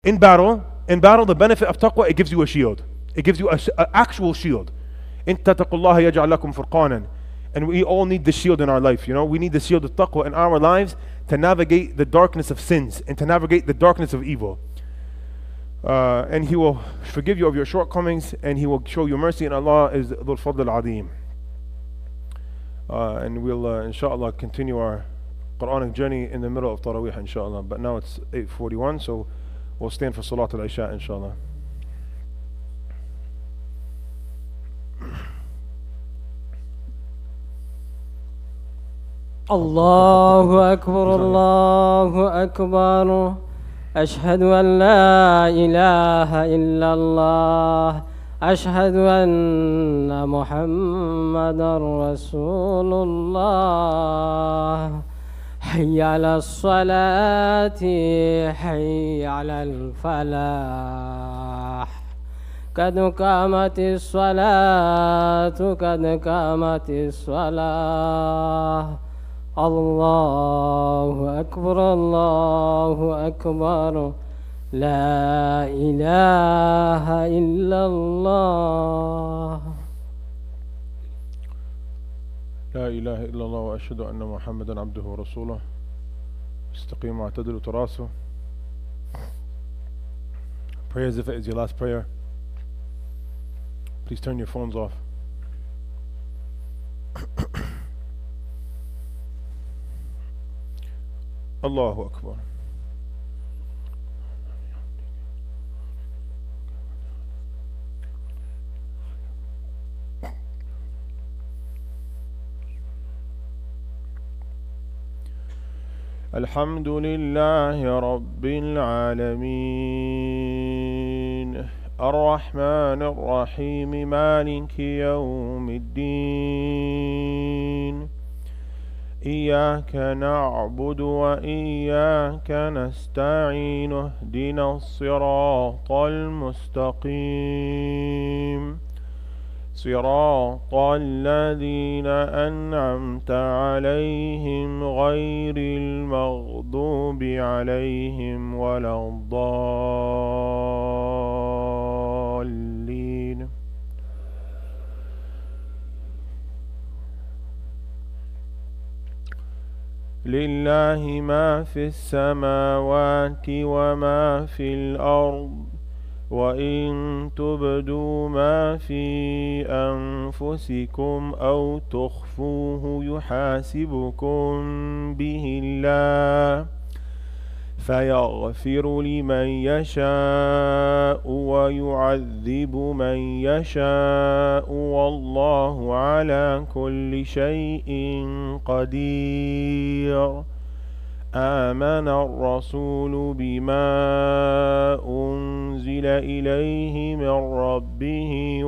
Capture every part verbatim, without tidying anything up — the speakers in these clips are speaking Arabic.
In battle, in battle, the benefit of taqwa, it gives you a shield. It gives you an actual shield. In tattaqullaha yaj'al lakum furqanan. And we all need the shield in our life, you know. We need the shield of taqwa in our lives to navigate the darkness of sins and to navigate the darkness of evil. Uh, and He will forgive you of your shortcomings, and He will show you mercy, and Allah is Dhul Fadl al-Adim. Uh, and we'll, uh, inshallah, continue our Quranic journey in the middle of Taraweeh, inshallah. But now it's eight forty-one, so we'll stand for Salat al-Isha, inshallah. الله أكبر الله أكبر أشهد أن لا إله إلا الله أشهد أن محمدا رسول الله حي على الصلاة حي على الفلاح قد قامت الصلاة قد قامت الصلاة الله أكبر الله أكبر لا إله إلا الله لا إله إلا الله وأشهد أن محمدا عبده ورسوله استقيم واعتدلوا تراثه. Pray as if it is your last prayer. Please turn your phones off. Allahu Akbar. الحمد لله رب العالمين الرحمن الرحيم مالك يوم الدين إياك نعبد وإياك نستعين اهدنا الصراط المستقيم صراط الذين أنعمت عليهم غير المغضوب عليهم ولا الضالين. لله ما في السماوات وما في الأرض وإن تبدوا ما في أنفسكم أو تخفوه يحاسبكم به الله فيغفر لمن يشاء ويعذب من يشاء والله على كل شيء قدير. آمن الرسول بما أنزل إليه من ربه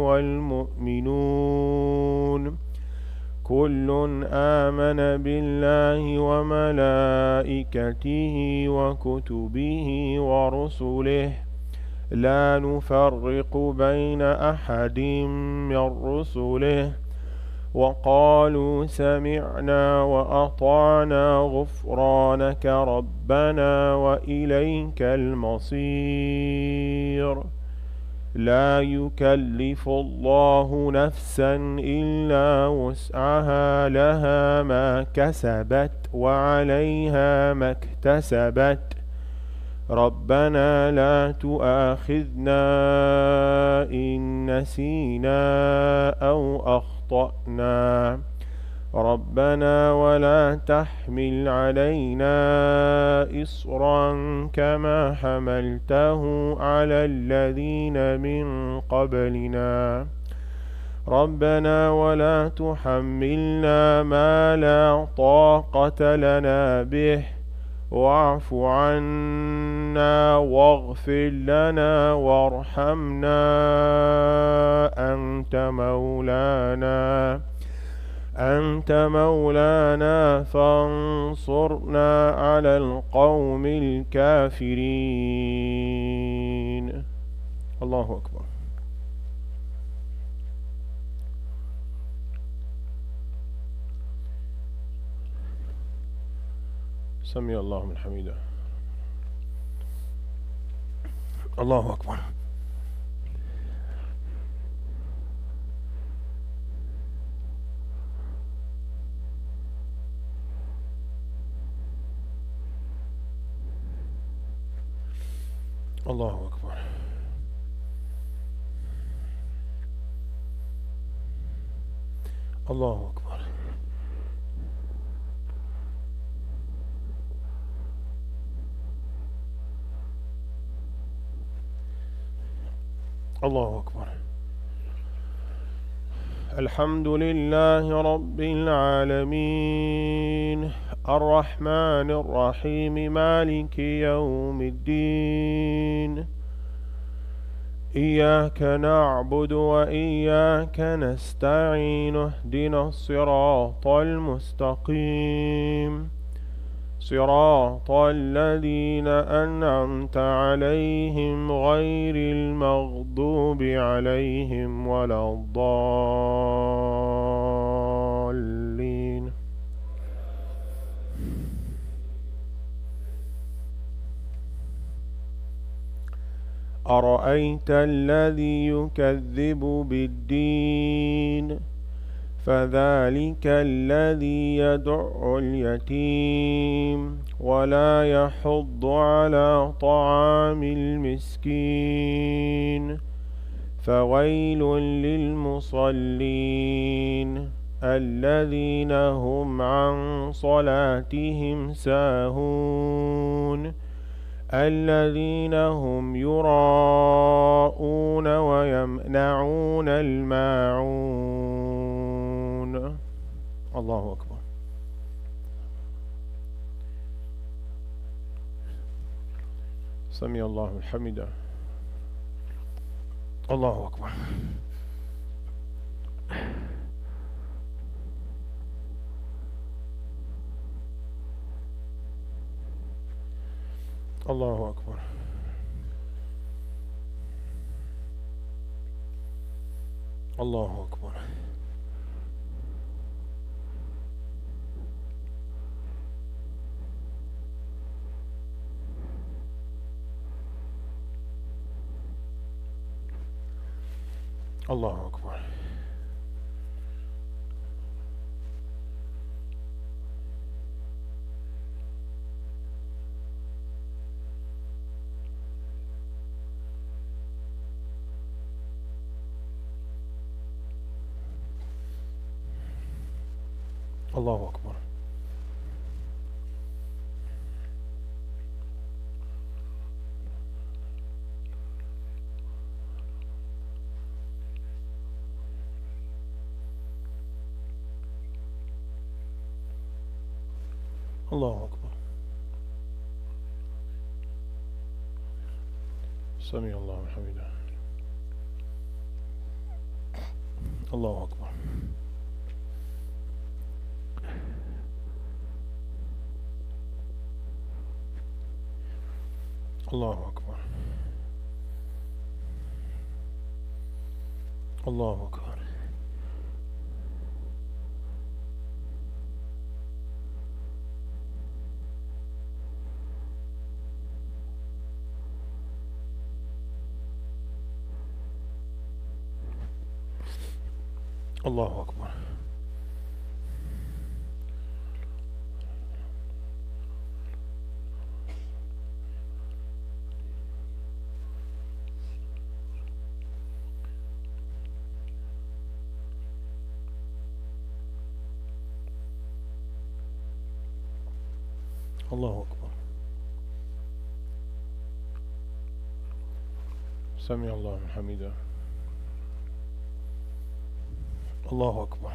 والمؤمنون كل آمن بالله وملائكته وكتبه ورسله لا نفرق بين أحد من رسله وقالوا سمعنا وأطعنا غفرانك ربنا وإليك المصير. لا يكلف الله نفسا إلا وسعها لها ما كسبت وعليها ما اكتسبت ربنا لا تؤاخذنا إن نسينا أو أخطأنا ربنا ولا تحمل علينا إصرا كما حملته على الذين من قبلنا ربنا ولا تحملنا ما لا طاقة لنا به واعف عنا واغفر لنا وارحمنا أنت مولانا أنت مولانا فانصرنا على القوم الكافرين. الله أكبر. سمع الله من حميده. Allahu Akbar. Allahu Akbar. Allahu Akbar. Allahu Akbar. Alhamdulillahi Rabbil Alameen. الرحمن الرحيم مالك يوم الدين إياك نعبد وإياك نستعين اهدنا الصراط المستقيم صراط الذين أنعمت عليهم غير المغضوب عليهم ولا الضالين. أرأيت الذي يكذب بالدين فذلك الذي يدع اليتيم ولا يحض على طعام المسكين فويل للمصلين الذين هم عن صلاتهم ساهون الذين هم يراءون ويمنعون الماعون. الله أكبر. سمع الله الحمد. الله أكبر. الله أكبر. الله أكبر. الله أكبر. الله أكبر. الله أكبر. سمع الله حمده. الله أكبر. الله أكبر. الله أكبر. الله أكبر. الله أكبر. سمع الله حمده. الله أكبر.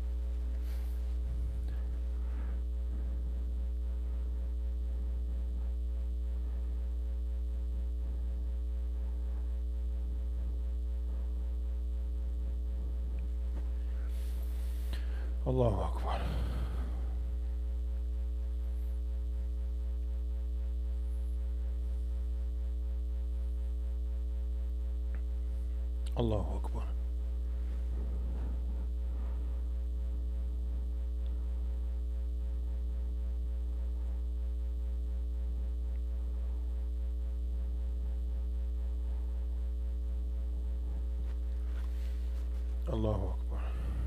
الله أكبر. الله أكبر. Allahu Akbar.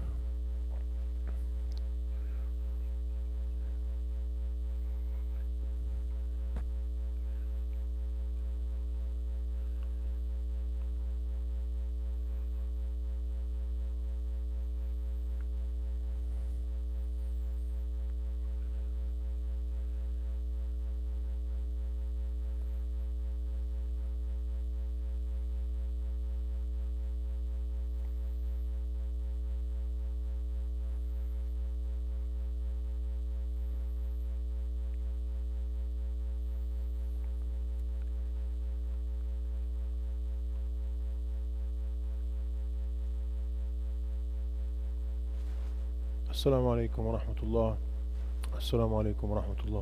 Assalamu alaikum wa rahmatullah. Assalamu alaikum wa rahmatullah.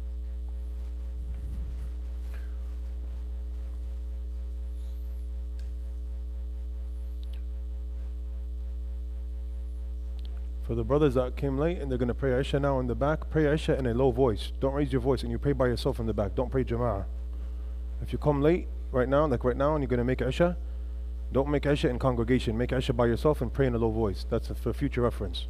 For the brothers that came late and they're going to pray Isha now in the back, pray Isha in a low voice. Don't raise your voice and you pray by yourself in the back. Don't pray Jama'ah. If you come late right now, like right now, and you're going to make Isha, don't make Isha in congregation. Make Isha by yourself and pray in a low voice. That's for future reference.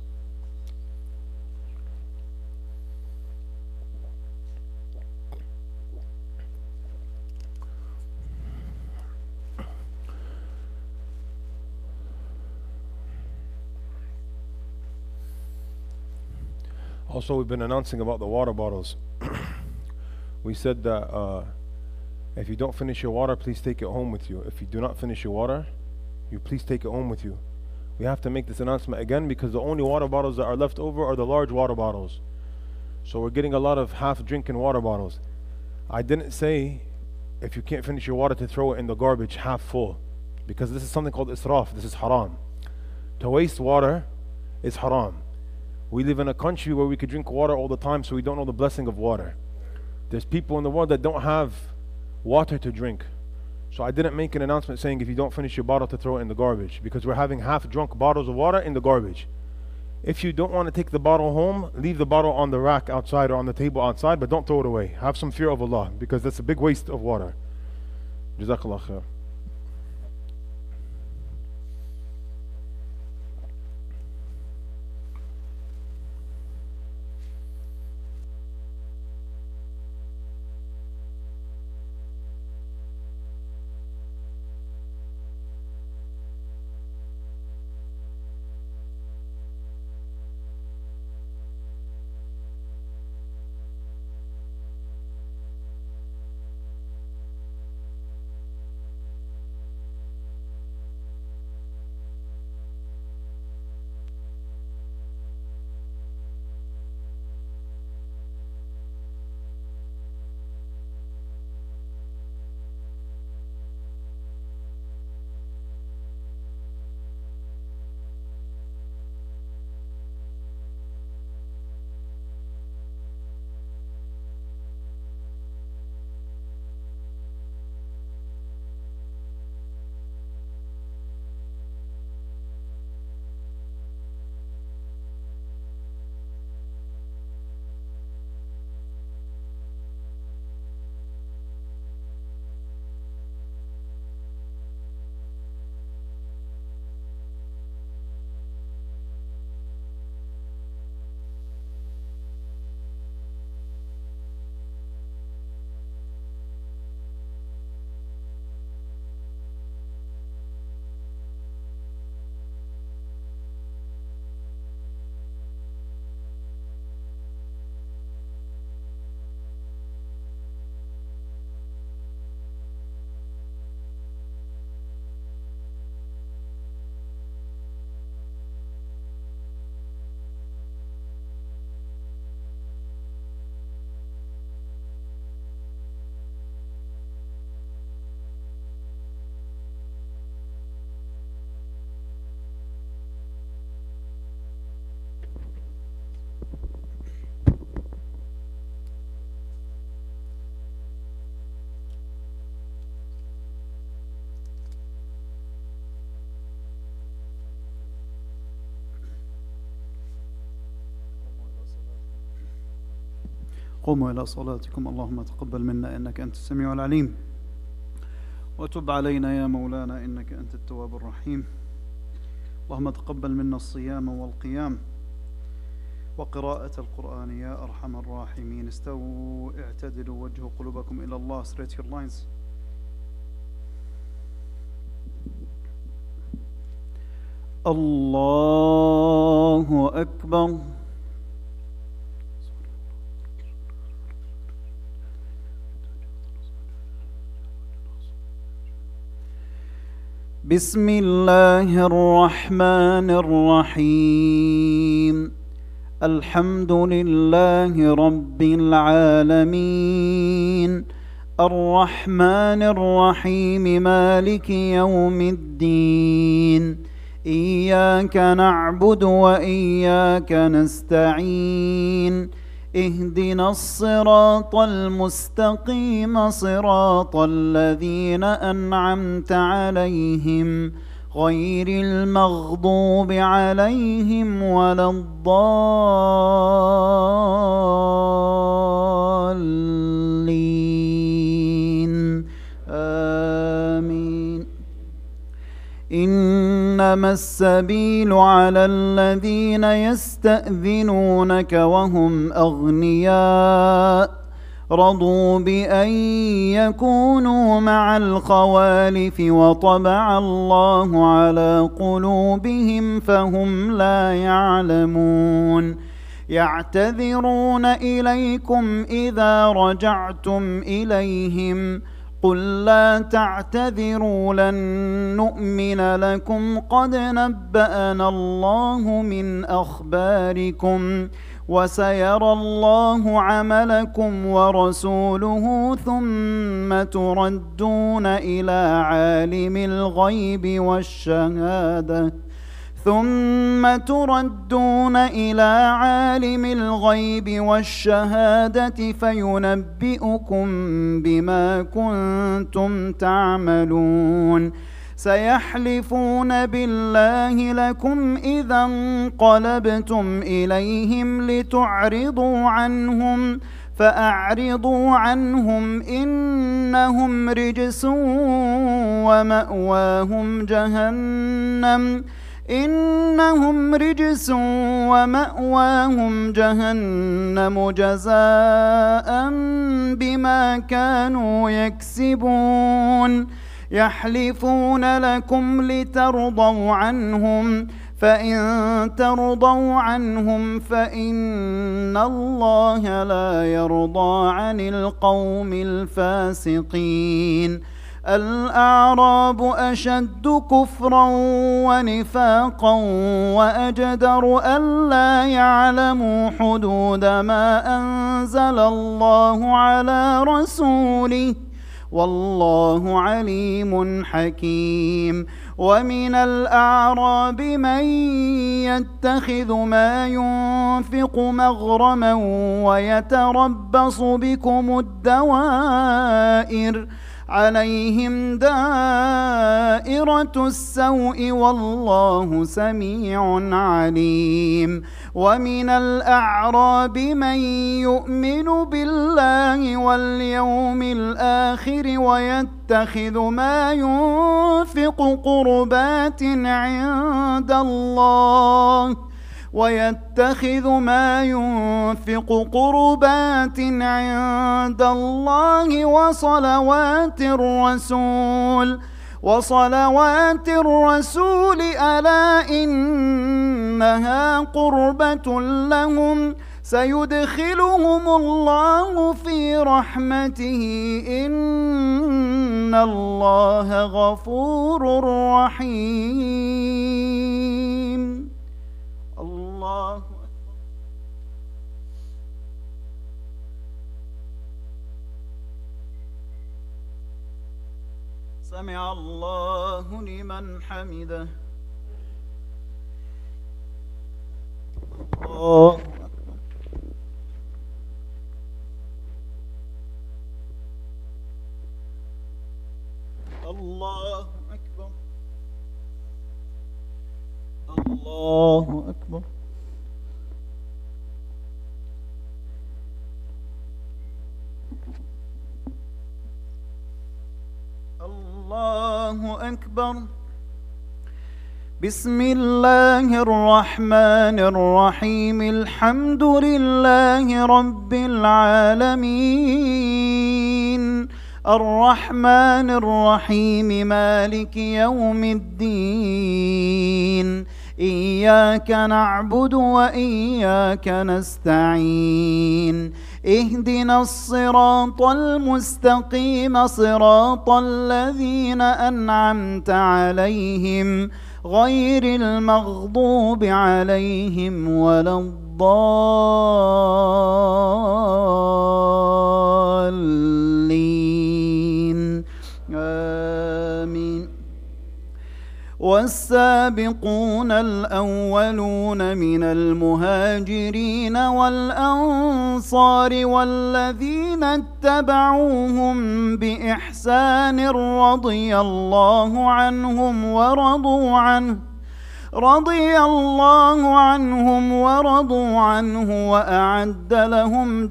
Also, we've been announcing about the water bottles. We said that uh, if you don't finish your water, please take it home with you. If you do not finish your water, you please take it home with you. We have to make this announcement again because the only water bottles that are left over are the large water bottles. So we're getting a lot of half drinking water bottles. I didn't say if you can't finish your water to throw it in the garbage half full, because this is something called israf. This is haram. To waste water is haram. We live in a country where we could drink water all the time, so we don't know the blessing of water. There's people in the world that don't have water to drink. So I didn't make an announcement saying if you don't finish your bottle to throw it in the garbage, because we're having half drunk bottles of water in the garbage. If you don't want to take the bottle home, leave the bottle on the rack outside or on the table outside, but don't throw it away. Have some fear of Allah, because that's a big waste of water. Jazakallah khair. قوموا إلى صلاتكم. اللهم تقبل منا إنك أنت السميع العليم، وتب علينا يا مولانا إنك أنت التواب الرحيم، اللهم تقبل منا الصيام والقيام وقراءة القرآن يا أرحم الراحمين. استووا اعتدلوا وجهوا قلوبكم إلى الله. Straight your lines. الله أكبر. بسم الله الرحمن الرحيم. الحمد لله رب العالمين الرحمن الرحيم مالك يوم الدين. إياك نعبد وإياك نستعين. اهدنا الصراط المستقيم صراط الذين أنعمت عليهم غير المغضوب عليهم ولا الضالين. آمين. إنما السبيل على الذين يستأذنونك وهم أغنياء رضوا بأن يكونوا مع الخوالف وطبع الله على قلوبهم فهم لا يعلمون. يعتذرون إليكم إذا رجعتم إليهم قل لا تعتذروا لن نؤمن لكم قد نبأنا الله من أخباركم وسيرى الله عملكم ورسوله ثم تردون إلى عالم الغيب والشهادة ثم تردون إلى عالم الغيب والشهادة فينبئكم بما كنتم تعملون. سيحلفون بالله لكم إذا انقلبتم إليهم لتعرضوا عنهم فأعرضوا عنهم إنهم رجس ومأواهم جهنم إنهم رجس ومأواهم جهنم جزاء بما كانوا يكسبون. يحلفون لكم لترضوا عنهم فإن ترضوا عنهم فإن الله لا يرضى عن القوم الفاسقين. الأعراب أشد كفرا ونفاقا وأجدر ألا يعلموا حدود ما أنزل الله على رسوله والله عليم حكيم. ومن الأعراب من يتخذ ما ينفق مغرما ويتربص بكم الدوائر عليهم دائرة السوء والله سميع عليم. ومن الأعراب من يؤمن بالله واليوم الآخر ويتخذ ما ينفق قربات عند الله ويتخذ ما ينفق قربات عند الله وصلوات الرسول وصلوات الرسول ألا إنها قربة لهم سيدخلهم الله في رحمته إن الله غفور رحيم. الله سمع الله لمن حمده. الله الله أكبر. الله أكبر. الله أكبر. بسم الله الرحمن الرحيم الحمد لله رب العالمين الرحمن الرحيم مالك يوم الدين إياك نعبد وإياك نستعين اهدنا الصراط المستقيم صراط الذين أنعمت عليهم غير المغضوب عليهم ولا الضالين آمين. والسابقون الأولون من المهاجرين والأنصار والذين اتبعوهم بإحسان رضي الله عنهم ورضوا عنه رضي الله عنهم ورضوا عنه وأعد لهم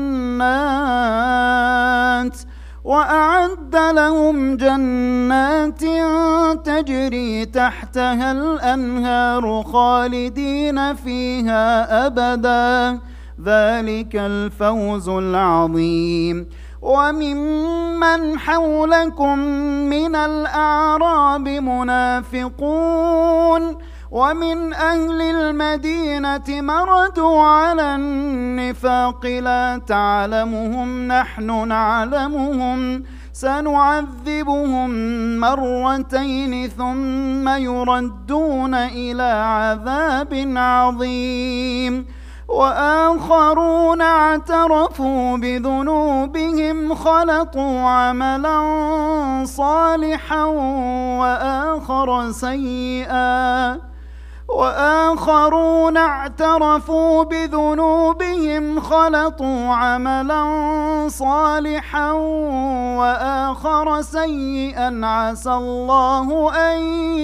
جنات وأعد لهم جنات تجري تحتها الأنهار خالدين فيها أبدا ذلك الفوز العظيم. وممن حولكم من الأعراب منافقون ومن أهل المدينة مردوا على النفاق لا تعلمهم نحن نعلمهم سنعذبهم مرتين ثم يردون إلى عذاب عظيم. وآخرون اعترفوا بذنوبهم خلطوا عملا صالحا وآخر سيئا وآخرون اعترفوا بذنوبهم خلطوا عملا صالحا وآخر سيئا عسى الله أن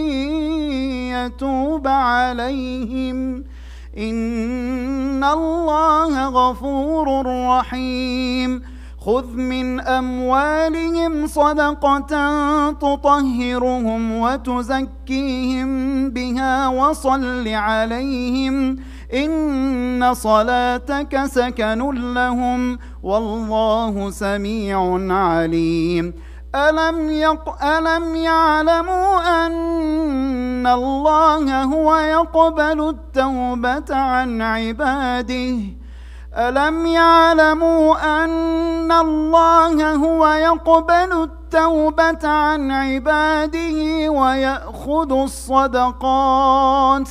يتوب عليهم إن الله غفور رحيم. خذ من أموالهم صدقة تطهرهم وتزكيهم بها وصل عليهم إن صلاتك سكن لهم والله سميع عليم. ألم, يق... ألم يعلموا أن الله هو يقبل التوبة عن عباده ألم يعلموا أن الله هو يقبل التوبة عن عباده ويأخذ الصدقات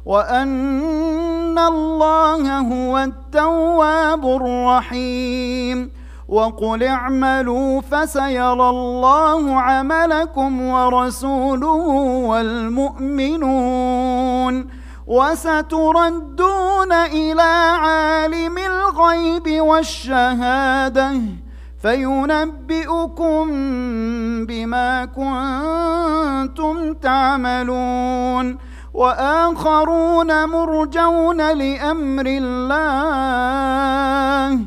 وأن الله هو التواب الرحيم. وقل اعملوا فسيرى الله عملكم ورسوله والمؤمنون وستردون إلى عالم الغيب والشهادة فينبئكم بما كنتم تعملون. وآخرون مرجون لأمر الله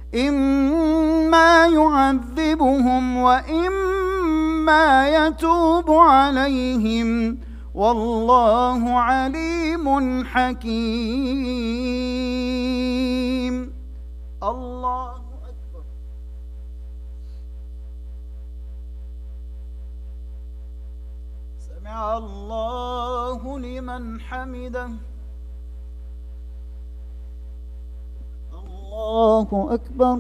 إما يعذبهم وإما يتوب عليهم والله عليم حكيم. الله أكبر. سمع الله لمن حمده. الله أكبر.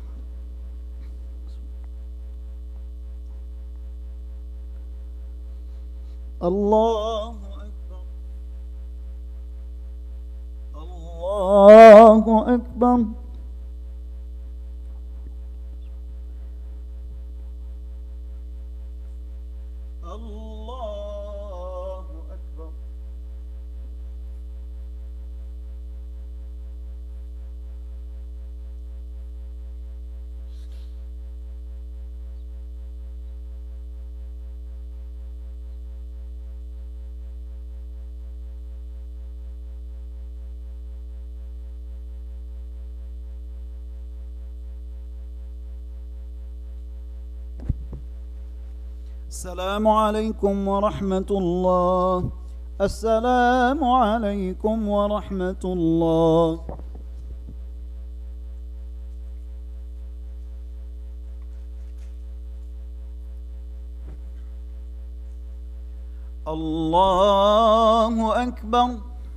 الله أكبر. الله أكبر. الله أكبر. السلام عليكم ورحمة الله. السلام عليكم ورحمة الله. الله أكبر.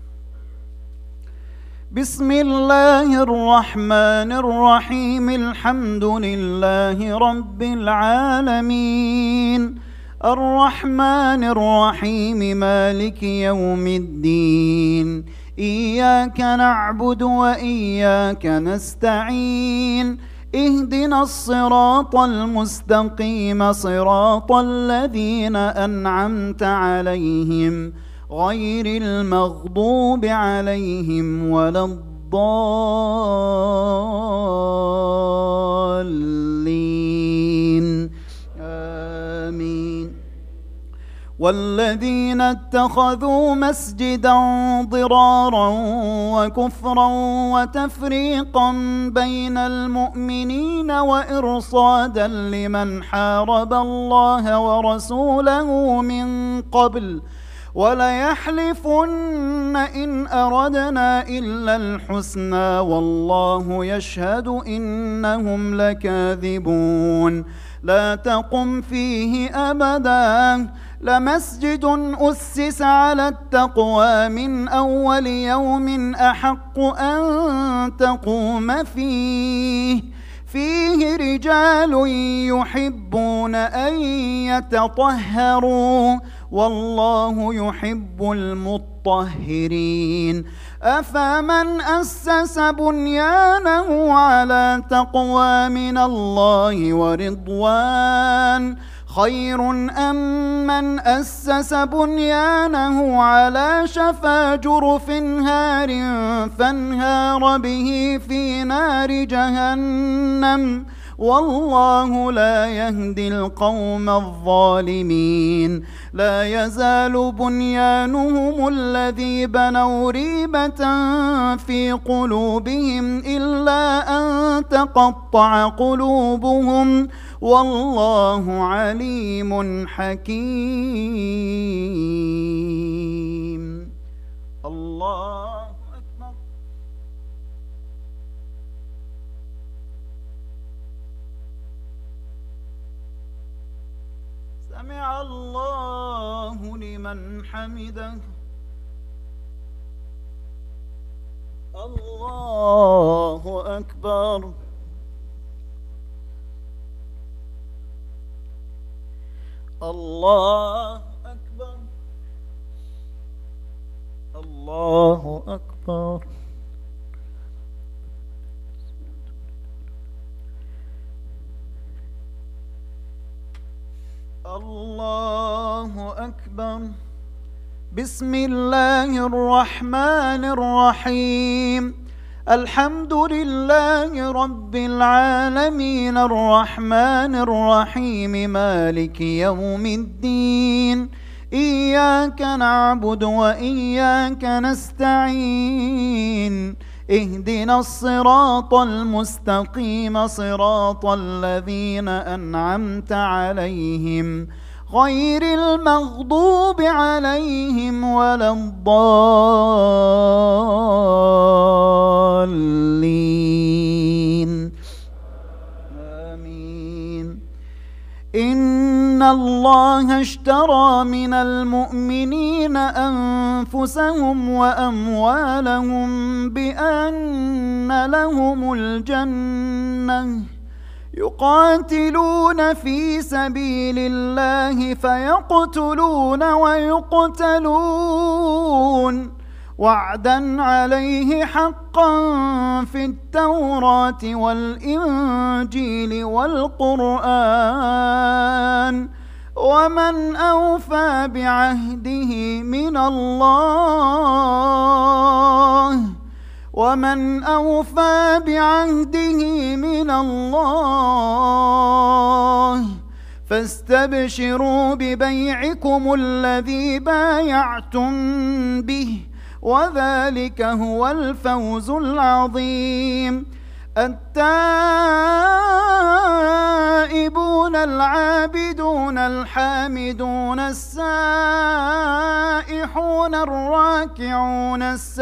بسم الله الرحمن الرحيم. الحمد لله رب العالمين الرحمن الرحيم مالك يوم الدين. إياك نعبد وإياك نستعين. اهدنا الصراط المستقيم صراط الذين أنعمت عليهم غير المغضوب عليهم ولا الضالين آمين. والذين اتخذوا مسجدا ضرارا وكفرا وتفريقا بين المؤمنين وإرصادا لمن حارب الله ورسوله من قبل وليحلفن إن أردنا إلا الحسنى والله يشهد إنهم لكاذبون. لا تقم فيه أبدا لمسجد أسس على التقوى من أول يوم أحق أن تقوم فيه فيه رجال يحبون أن يتطهروا والله يحب المطهرين. أفمن أسس بنيانه على تقوى من الله ورضوان خير أم من أسس بنيانه على شفا جرف هار فانهار به في نار جهنم والله لا يهدي القوم الظالمين. لا يزال بنيانهم الذي بنوا ريبة في قلوبهم إلا أن تقطع قلوبهم والله عليم حكيم. الله أكبر. سمع الله لمن حمده. الله أكبر. الله أكبر. الله أكبر. الله أكبر. بسم الله الرحمن الرحيم. الحمد لله رب العالمين الرحمن الرحيم مالك يوم الدين. إياك نعبد وإياك نستعين. اهدنا الصراط المستقيم صراط الذين أنعمت عليهم غير المغضوب عليهم ولا الضالين آمين. إن الله اشترى من المؤمنين أنفسهم وأموالهم بأن لهم الجنة يقاتلون في سبيل الله فيقتلون ويقتلون وعدا عليه حقا في التوراة والإنجيل والقرآن ومن أوفى بعهده من الله ومن أوفى بعهده من الله فاستبشروا ببيعكم الذي بايعتم به وذلك هو الفوز العظيم. التائبون العابدون الحامدون السائحون السائحون الراكعون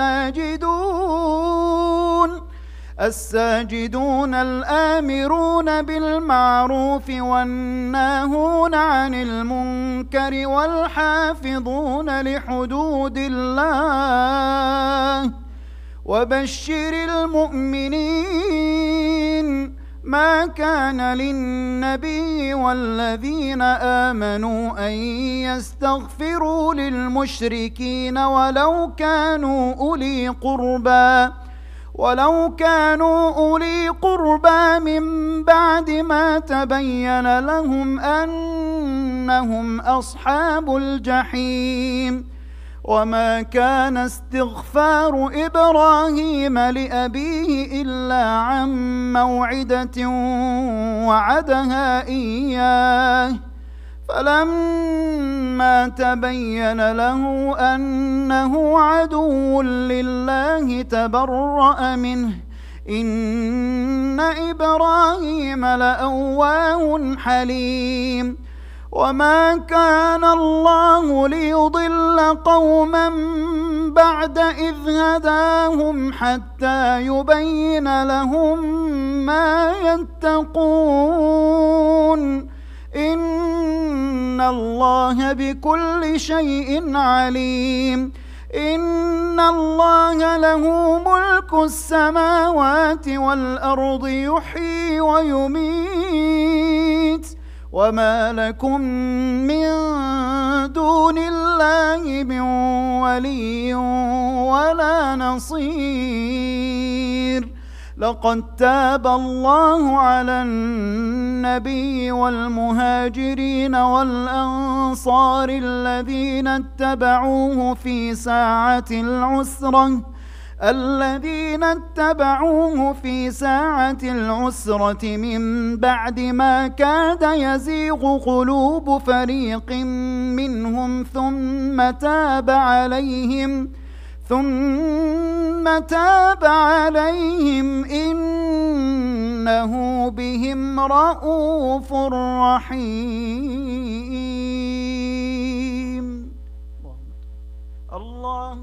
الساجدون الساجدون الآمرون بالمعروف والناهون عن المنكر والحافظون لحدود الله وبشر المؤمنين. ما كان للنبي والذين آمنوا أن يستغفروا للمشركين ولو كانوا أولي قربى ولو كانوا أولي قربى من بعد ما تبين لهم أنهم أصحاب الجحيم. وما كان استغفار إبراهيم لأبيه إلا عن موعدة وعدها إياه فلما تبين له أنه عدو لله تبرأ منه إن إبراهيم لأواه حليم. وما كان الله ليضل قوما بعد إذ هداهم حتى يبين لهم ما يتقون إن الله بكل شيء عليم. إن الله له ملك السماوات والأرض يحيي ويميت وما لكم من دون الله من ولي ولا نصير. لقد تاب الله على النبي والمهاجرين والأنصار الذين اتبعوه في ساعة العسرة الذين اتبعوه في ساعة العسرة من بعد ما كاد يزيغ قلوب فريق منهم ثم تاب عليهم ثم تاب عليهم إنه بهم رءوف رحيم. الله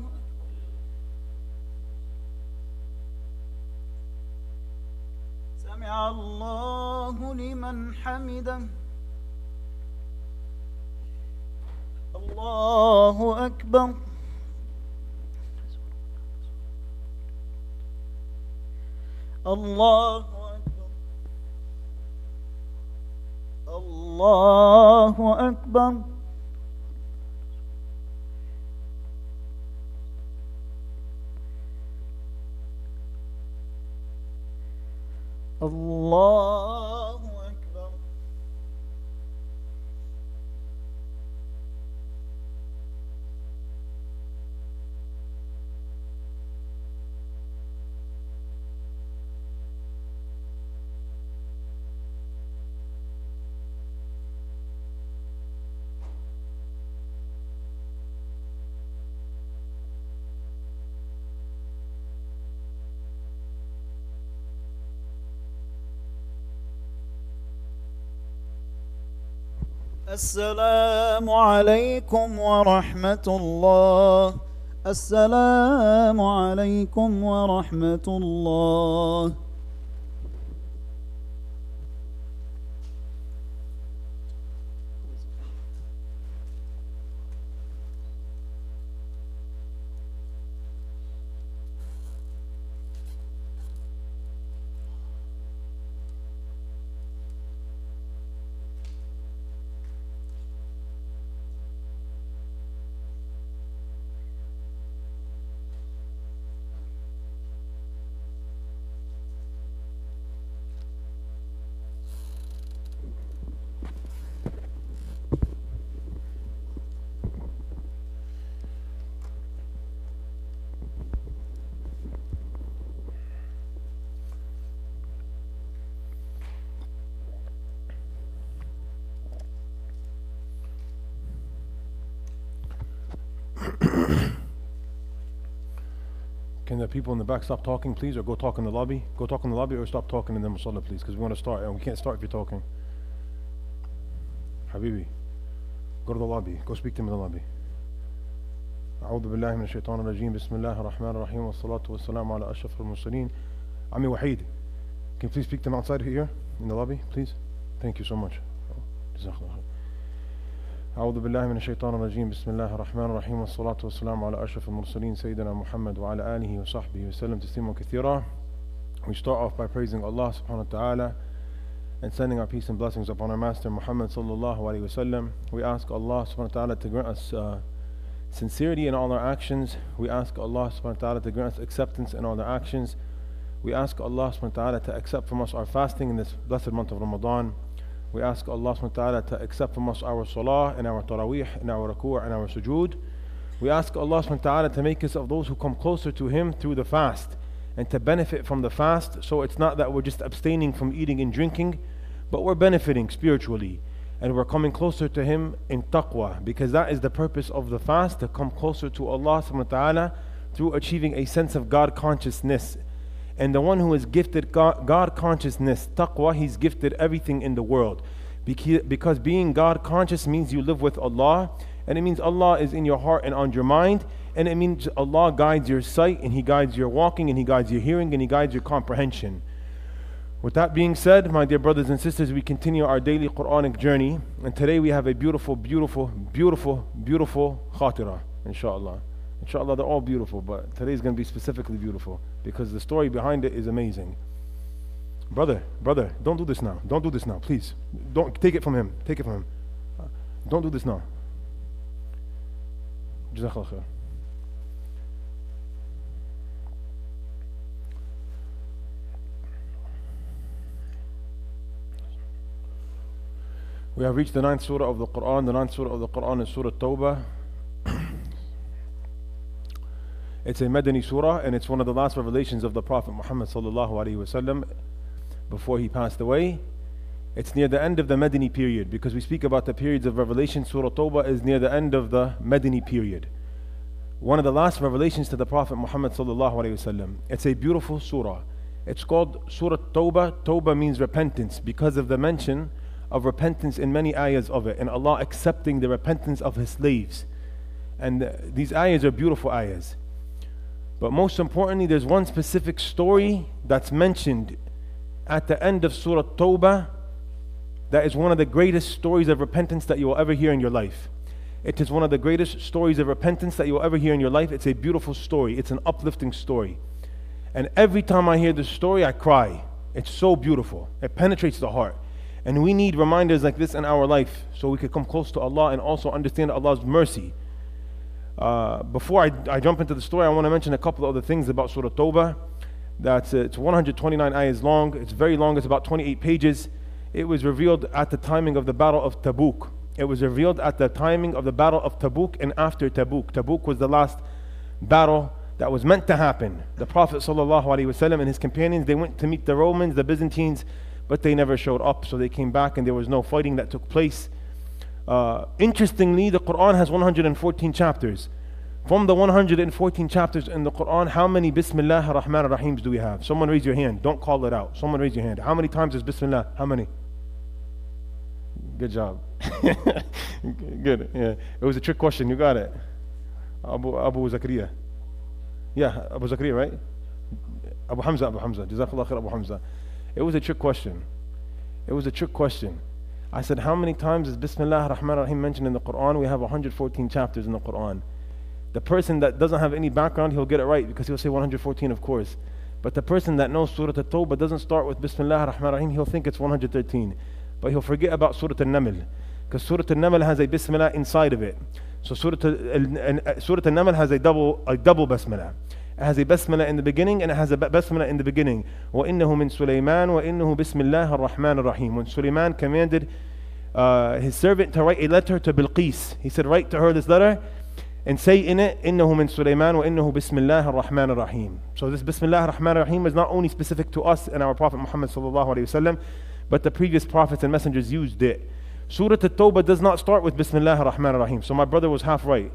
سمع الله لمن حمده. الله أكبر. الله أكبر. الله أكبر. الله أكبر. السلام عليكم ورحمة الله. السلام عليكم ورحمة الله. Can the people in the back stop talking, please, or go talk in the lobby? Go talk in the lobby or stop talking in the musalla, please, because we want to start, and we can't start if you're talking. Habibi, go to the lobby. Go speak to him in the lobby. أعوذ بالله من الشيطان الرجيم بسم الله الرحمن الرحيم والصلاة والسلام على أشرف المرسلين. Ami Wahid, can you please speak to them outside here in the lobby, please? Thank you so much. أعوذ بالله من الشيطان الرجيم بسم الله الرحمن الرحيم والصلاة والسلام على أشرف المرسلين سيدنا محمد وعلى آله وصحبه وسلم تسليما كثيرا. We start off by praising Allah subhanahu wa ta'ala and sending our peace and blessings upon our Master Muhammad sallallahu alayhi wasallam. We ask Allah subhanahu wa ta'ala to grant us uh, sincerity in all our actions. We ask Allah subhanahu wa ta'ala to grant us acceptance in all our actions. We ask Allah subhanahu wa ta'ala to accept from us our fasting in this blessed month of Ramadan. We ask Allah subhanahu wa ta'ala to accept from us our salah and our taraweeh and our ruku' and our sujood. We ask Allah subhanahu wa ta'ala to make us of those who come closer to Him through the fast and to benefit from the fast. So it's not that we're just abstaining from eating and drinking, but we're benefiting spiritually and we're coming closer to Him in taqwa, because that is the purpose of the fast, to come closer to Allah subhanahu wa ta'ala through achieving a sense of God consciousness. And the one who is gifted God, God consciousness, taqwa, he's gifted everything in the world. Because being God conscious means you live with Allah, and it means Allah is in your heart and on your mind, and it means Allah guides your sight, and He guides your walking, and He guides your hearing, and He guides your comprehension. With that being said, my dear brothers and sisters, we continue our daily Quranic journey, and today we have a beautiful, beautiful, beautiful, beautiful khatira, inshallah. Inshallah, they're all beautiful, but today's going to be specifically beautiful because the story behind it is amazing. Brother, brother, don't do this now. Don't do this now, please. Don't take it from him. Take it from him. Don't do this now. Jazakallah khair. We have reached the ninth surah of the Quran. The ninth surah of the Quran is Surah Tawbah. It's a Madani surah, and it's one of the last revelations of the Prophet Muhammad sallallahu alaihi wasallam before he passed away. It's near the end of the Madani period, because we speak about the periods of revelation. Surah Tawbah is near the end of the Madani period. One of the last revelations to the Prophet Muhammad sallallahu alaihi wasallam. It's a beautiful surah. It's called Surah Tawbah. Tawbah means repentance, because of the mention of repentance in many ayahs of it, and Allah accepting the repentance of His slaves. And uh, these ayahs are beautiful ayahs. But most importantly, there's one specific story that's mentioned at the end of Surah Tawbah that is one of the greatest stories of repentance that you will ever hear in your life. It is one of the greatest stories of repentance that you will ever hear in your life. It's a beautiful story. It's an uplifting story. And every time I hear this story, I cry. It's so beautiful. It penetrates the heart. And we need reminders like this in our life so we can come close to Allah and also understand Allah's mercy. Uh, before I, I jump into the story, I want to mention a couple of other things about Surah Tawbah. That's, uh, it's one hundred twenty-nine ayahs long. It's very long. It's about twenty-eight pages. It was revealed at the timing of the Battle of Tabuk. It was revealed at the timing of the Battle of Tabuk and after Tabuk. Tabuk was the last battle that was meant to happen. The Prophet ﷺ and his companions, they went to meet the Romans, the Byzantines, but they never showed up. So they came back and there was no fighting that took place. Uh, interestingly, the Quran has one hundred fourteen chapters. From the one hundred fourteen chapters in the Quran, how many Bismillah ar-Rahman ar-Rahims do we have? Someone raise your hand. Don't call it out. Someone raise your hand. How many times is Bismillah? How many? Good job. Good. Yeah. It was a trick question. You got it. Abu, Abu Zakaria. Yeah, Abu Zakaria, right? Abu Hamza, Abu Hamza. Jazakallah khair, Abu Hamza. It was a trick question. It was a trick question. I said, how many times is Bismillah ar-Rahman ar-Rahim mentioned in the Quran? We have one hundred fourteen chapters in the Quran. The person that doesn't have any background, he'll get it right because he'll say one hundred fourteen, of course. But the person that knows Surah At-Tawbah doesn't start with Bismillah ar-Rahman ar-Rahim, he'll think it's one hundred thirteen. But he'll forget about Surah An-Naml, because Surah An-Naml has a Bismillah inside of it. So Surah An-Naml has a double, a double Bismillah. It has a Basmala in the beginning and it has a Basmala in the beginning. وَإِنَّهُ مِن سُلَيْمَانَ وَإِنَّهُ بِسْمِ اللَّهِ الرَّحْمَنِ الرَّحِيمِ. When Sulaiman commanded uh, his servant to write a letter to Bilqis, he said, write to her this letter and say in it, إِنَّهُ مِن سُلَيْمَانَ وَإِنَّهُ بِسْمِ اللَّهِ الرَّحْمَنِ الرَّحِيمِ. So this Bismillah ar-Rahman ar-Rahim is not only specific to us and our Prophet Muhammad sallallahu alayhi wasallam, but the previous prophets and messengers used it. Surah At-Tawbah does not start with Bismillah ar-Rahman ar-Rahim. So my brother was half right.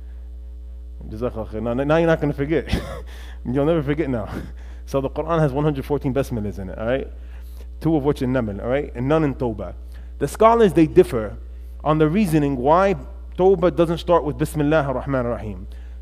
Now, now you're not going to forget. You'll never forget now. So the Quran has one hundred fourteen basmalas in it, all right? Two of which in Naml, all right? And none in Tawbah. The scholars, they differ on the reasoning why Tawbah doesn't start with Bismillah ar-Rahman ar-Rahim.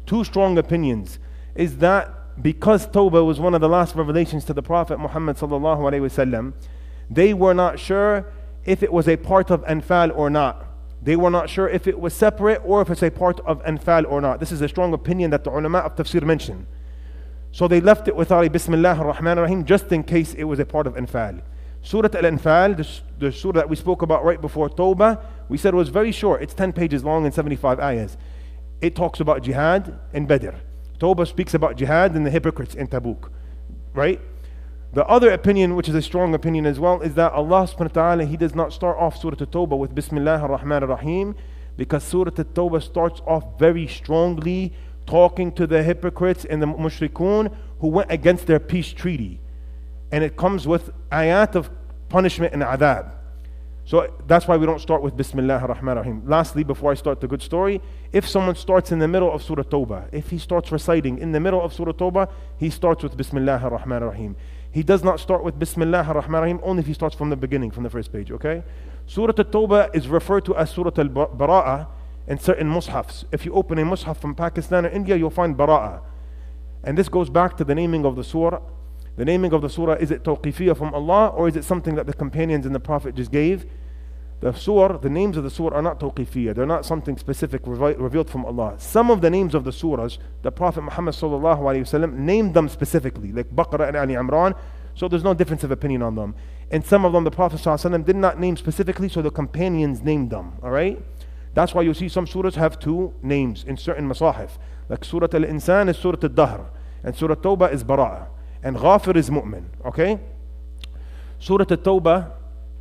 two strong opinions is that because Tawbah was one of the last revelations to the Prophet Muhammad sallallahu alaihi wasallam, they were not sure if it was a part of Anfal or not. They were not sure if it was separate or if it's a part of Anfal or not. This is a strong opinion that the ulama of tafsir mention. So they left it without a Bismillah ar-Rahman ar-Rahim just in case it was a part of Anfal. Surah Al-Anfal, the, the surah that we spoke about right before Tawbah, we said it was very short. It's ten pages long and seventy-five ayahs. It talks about jihad in Badr. Tawbah speaks about jihad and the hypocrites in Tabuk. Right? The other opinion, which is a strong opinion as well, is that Allah subhanahu wa ta'ala, He does not start off Surah At-Tawbah with Bismillah ar-Rahman ar-Rahim, because Surah At-Tawbah starts off very strongly talking to the hypocrites and the mushrikun who went against their peace treaty. And it comes with ayat of punishment and adab. So that's why we don't start with Bismillah ar-Rahman ar-Rahim. Lastly, before I start the good story, if someone starts in the middle of Surah Tawbah, if he starts reciting in the middle of Surah Tawbah, he starts with Bismillah ar-Rahman ar-Rahim. He does not start with Bismillah ar-Rahman ar-Rahim only if he starts from the beginning, from the first page, okay? Surah At-Tawbah is referred to as Surah Al-Bara'ah in certain mushafs. If you open a mushaf from Pakistan or India, you'll find Bara'ah. And this goes back to the naming of the surah. The naming of the surah, is it tawqifiyah from Allah or is it something that the companions and the Prophet just gave? The surah, the names of the surah are not tawqifiyah. They're not something specific revealed from Allah. Some of the names of the surahs, the Prophet Muhammad sallallahu alaihi wasallam named them specifically, like Baqarah and Ali Imran, so there's no difference of opinion on them. And some of them the Prophet sallallahu alaihi wasallam did not name specifically, so the companions named them, alright? That's why you see some surahs have two names in certain masahif. Like Surah Al-Insan is Surah Al-Dahr, and Surah Tawbah is Bara'ah, and Ghafir is Mu'min, okay? Surah Al-Tawbah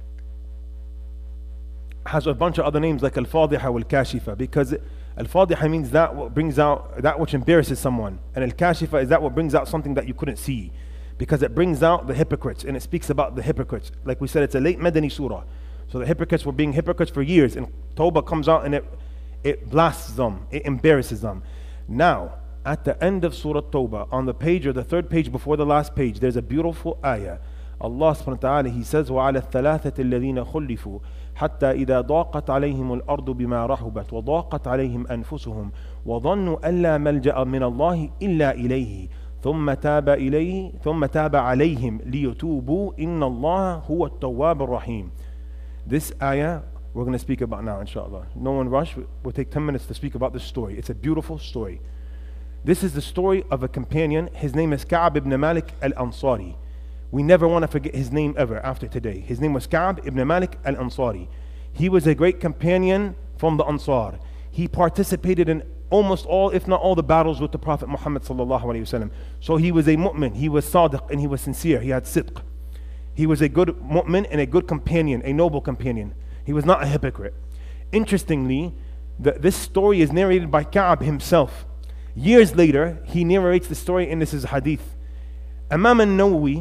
has a bunch of other names like Al-Fadiha wal-Kashifa, because Al-Fadiha means that what brings out, that which embarrasses someone, and Al-Kashifa is that what brings out something that you couldn't see, because it brings out the hypocrites, and it speaks about the hypocrites. Like we said, it's a late Madani surah, so the hypocrites were being hypocrites for years, and Tawbah comes out and it, it blasts them, it embarrasses them. Now, at the end of Surah Tawbah, on the page or the third page before the last page, there's a beautiful ayah. Allah subhanahu wa ta'ala, He says, وَعَلَى الثَّلَاثَةِ الَّذِينَ خُلِّفُوا حتى إذا ضاقت عليهم الأرض بما رحبت وضاقت عليهم أنفسهم وظنوا أن لا ملجأ من الله إلا إليه ثم تاب إليه ثم تاب عليهم ليتوبوا إن الله هو التواب الرحيم. This ayah we're going to speak about now, inshallah. No one rush. We'll take ten minutes to speak about this story. It's a beautiful story. This is the story of a companion. His name is Ka'b ibn Malik al-Ansari. We never want to forget his name ever after today. His name was Ka'b ibn Malik al-Ansari. He was a great companion from the Ansar. He participated in almost all, if not all, the battles with the Prophet Muhammad sallallahu alaihi wasallam. So he was a mu'min, he was sadiq, and he was sincere. He had sidq. He was a good mu'min and a good companion, a noble companion. He was not a hypocrite. Interestingly, the, this story is narrated by Ka'b himself. Years later, he narrates the story, and this is hadith. Imam al-Nawawi,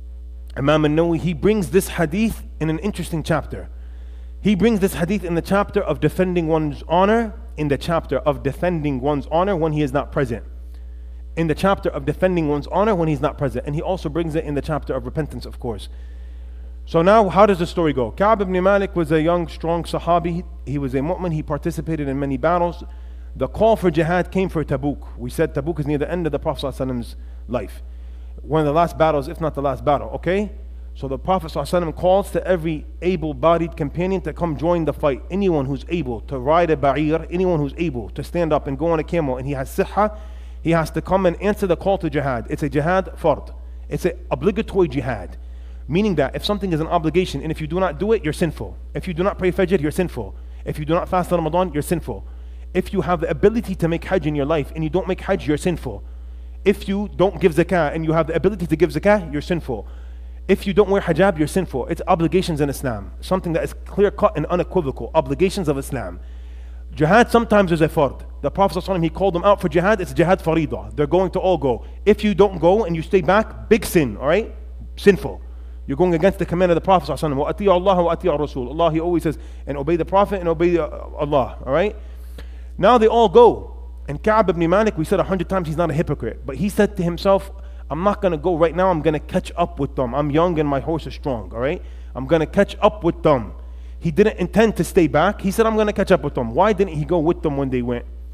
Imam al-Nawawi, he brings this hadith in an interesting chapter. He brings this hadith in the chapter of defending one's honor, in the chapter of defending one's honor when he is not present. In the chapter of defending one's honor when he's not present. And he also brings it in the chapter of repentance, of course. So now, how does the story go? Ka'b ibn Malik was a young, strong Sahabi. He was a mu'min. He participated in many battles. The call for jihad came for Tabuk. We said Tabuk is near the end of the Prophet ﷺ's life. One of the last battles, if not the last battle, okay? So the Prophet ﷺ calls to every able-bodied companion to come join the fight. Anyone who's able to ride a ba'ir, anyone who's able to stand up and go on a camel, and he has sihha, he has to come and answer the call to jihad. It's a jihad fard. It's an obligatory jihad. Meaning that if something is an obligation, and if you do not do it, you're sinful. If you do not pray Fajr, you're sinful. If you do not fast on Ramadan, you're sinful. If you have the ability to make Hajj in your life, and you don't make Hajj, you're sinful. If you don't give zakah, and you have the ability to give zakah, you're sinful. If you don't wear hijab, you're sinful. It's obligations in Islam. Something that is clear-cut and unequivocal. Obligations of Islam. Jihad sometimes is a fard. The Prophet ﷺ, he called them out for jihad. It's jihad farida. They're going to all go. If you don't go and you stay back, big sin, all right? Sinful. You're going against the command of the Prophet ﷺ. وَأَطِيعُ اللَّهَ وَأَطِيعُ الرَّسُولِ. Allah, he always says, and obey the Prophet and obey Allah, all right? Now they all go. And Ka'b ibn Malik, we said a hundred times he's not a hypocrite. But he said to himself, I'm not going to go right now. I'm going to catch up with them. I'm young and my horse is strong, all right? I'm going to catch up with them. He didn't intend to stay back. He said, I'm going to catch up with them. Why didn't he go with them when they went?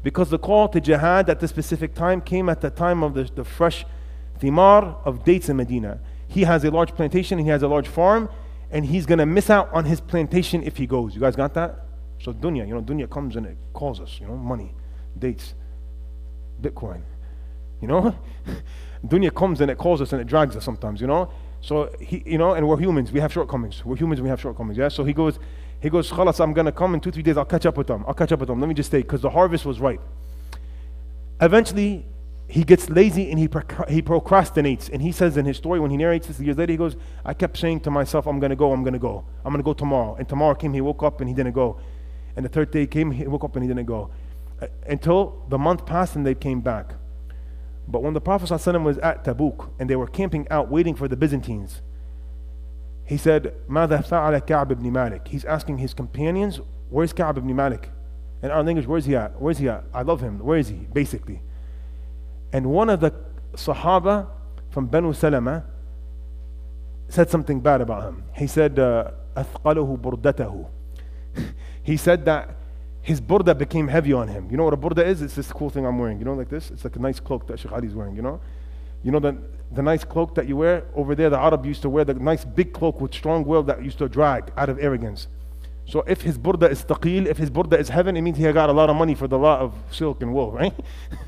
Because the call to jihad at this specific time came at the time of the, the fresh thimar of dates in Medina. He has a large plantation and he has a large farm, and he's going to miss out on his plantation if he goes. You guys got that? So dunya, you know, dunya comes and it calls us, you know, money, dates, Bitcoin, you know? Dunya comes and it calls us and it drags us sometimes, you know? So, he, you know, and we're humans, we have shortcomings. We're humans, we have shortcomings, yeah? So he goes, he goes, khalas, I'm going to come in two, three days, I'll catch up with them. I'll catch up with them. Let me just stay, because the harvest was ripe. Eventually, he gets lazy and he, proc- he procrastinates. And he says in his story, when he narrates this years later, he goes, I kept saying to myself, I'm going to go, I'm going to go. I'm going to go tomorrow. And tomorrow came, he woke up and he didn't go. And the third day came, he woke up and he didn't go. Uh, until the month passed and they came back. But when the Prophet ﷺ was at Tabuk and they were camping out waiting for the Byzantines, he said, ماذا فعل كعب بن مالك? He's asking his companions, where's Ka'b ibn Malik? In our language, where's he at? Where's he at? I love him. Where is he? Basically. And one of the Sahaba from Banu Salama said something bad about him. He said, أثقله بردته. He said that his burda became heavy on him. You know what a burda is? It's this cool thing I'm wearing. You know, like this? It's like a nice cloak that Sheikh Ali's wearing, you know? You know the, the nice cloak that you wear? Over there, the Arab used to wear the nice big cloak with strong will that used to drag out of arrogance. So if his burda is taqeel, if his burda is heaven, it means he got a lot of money for the lot of silk and wool, right?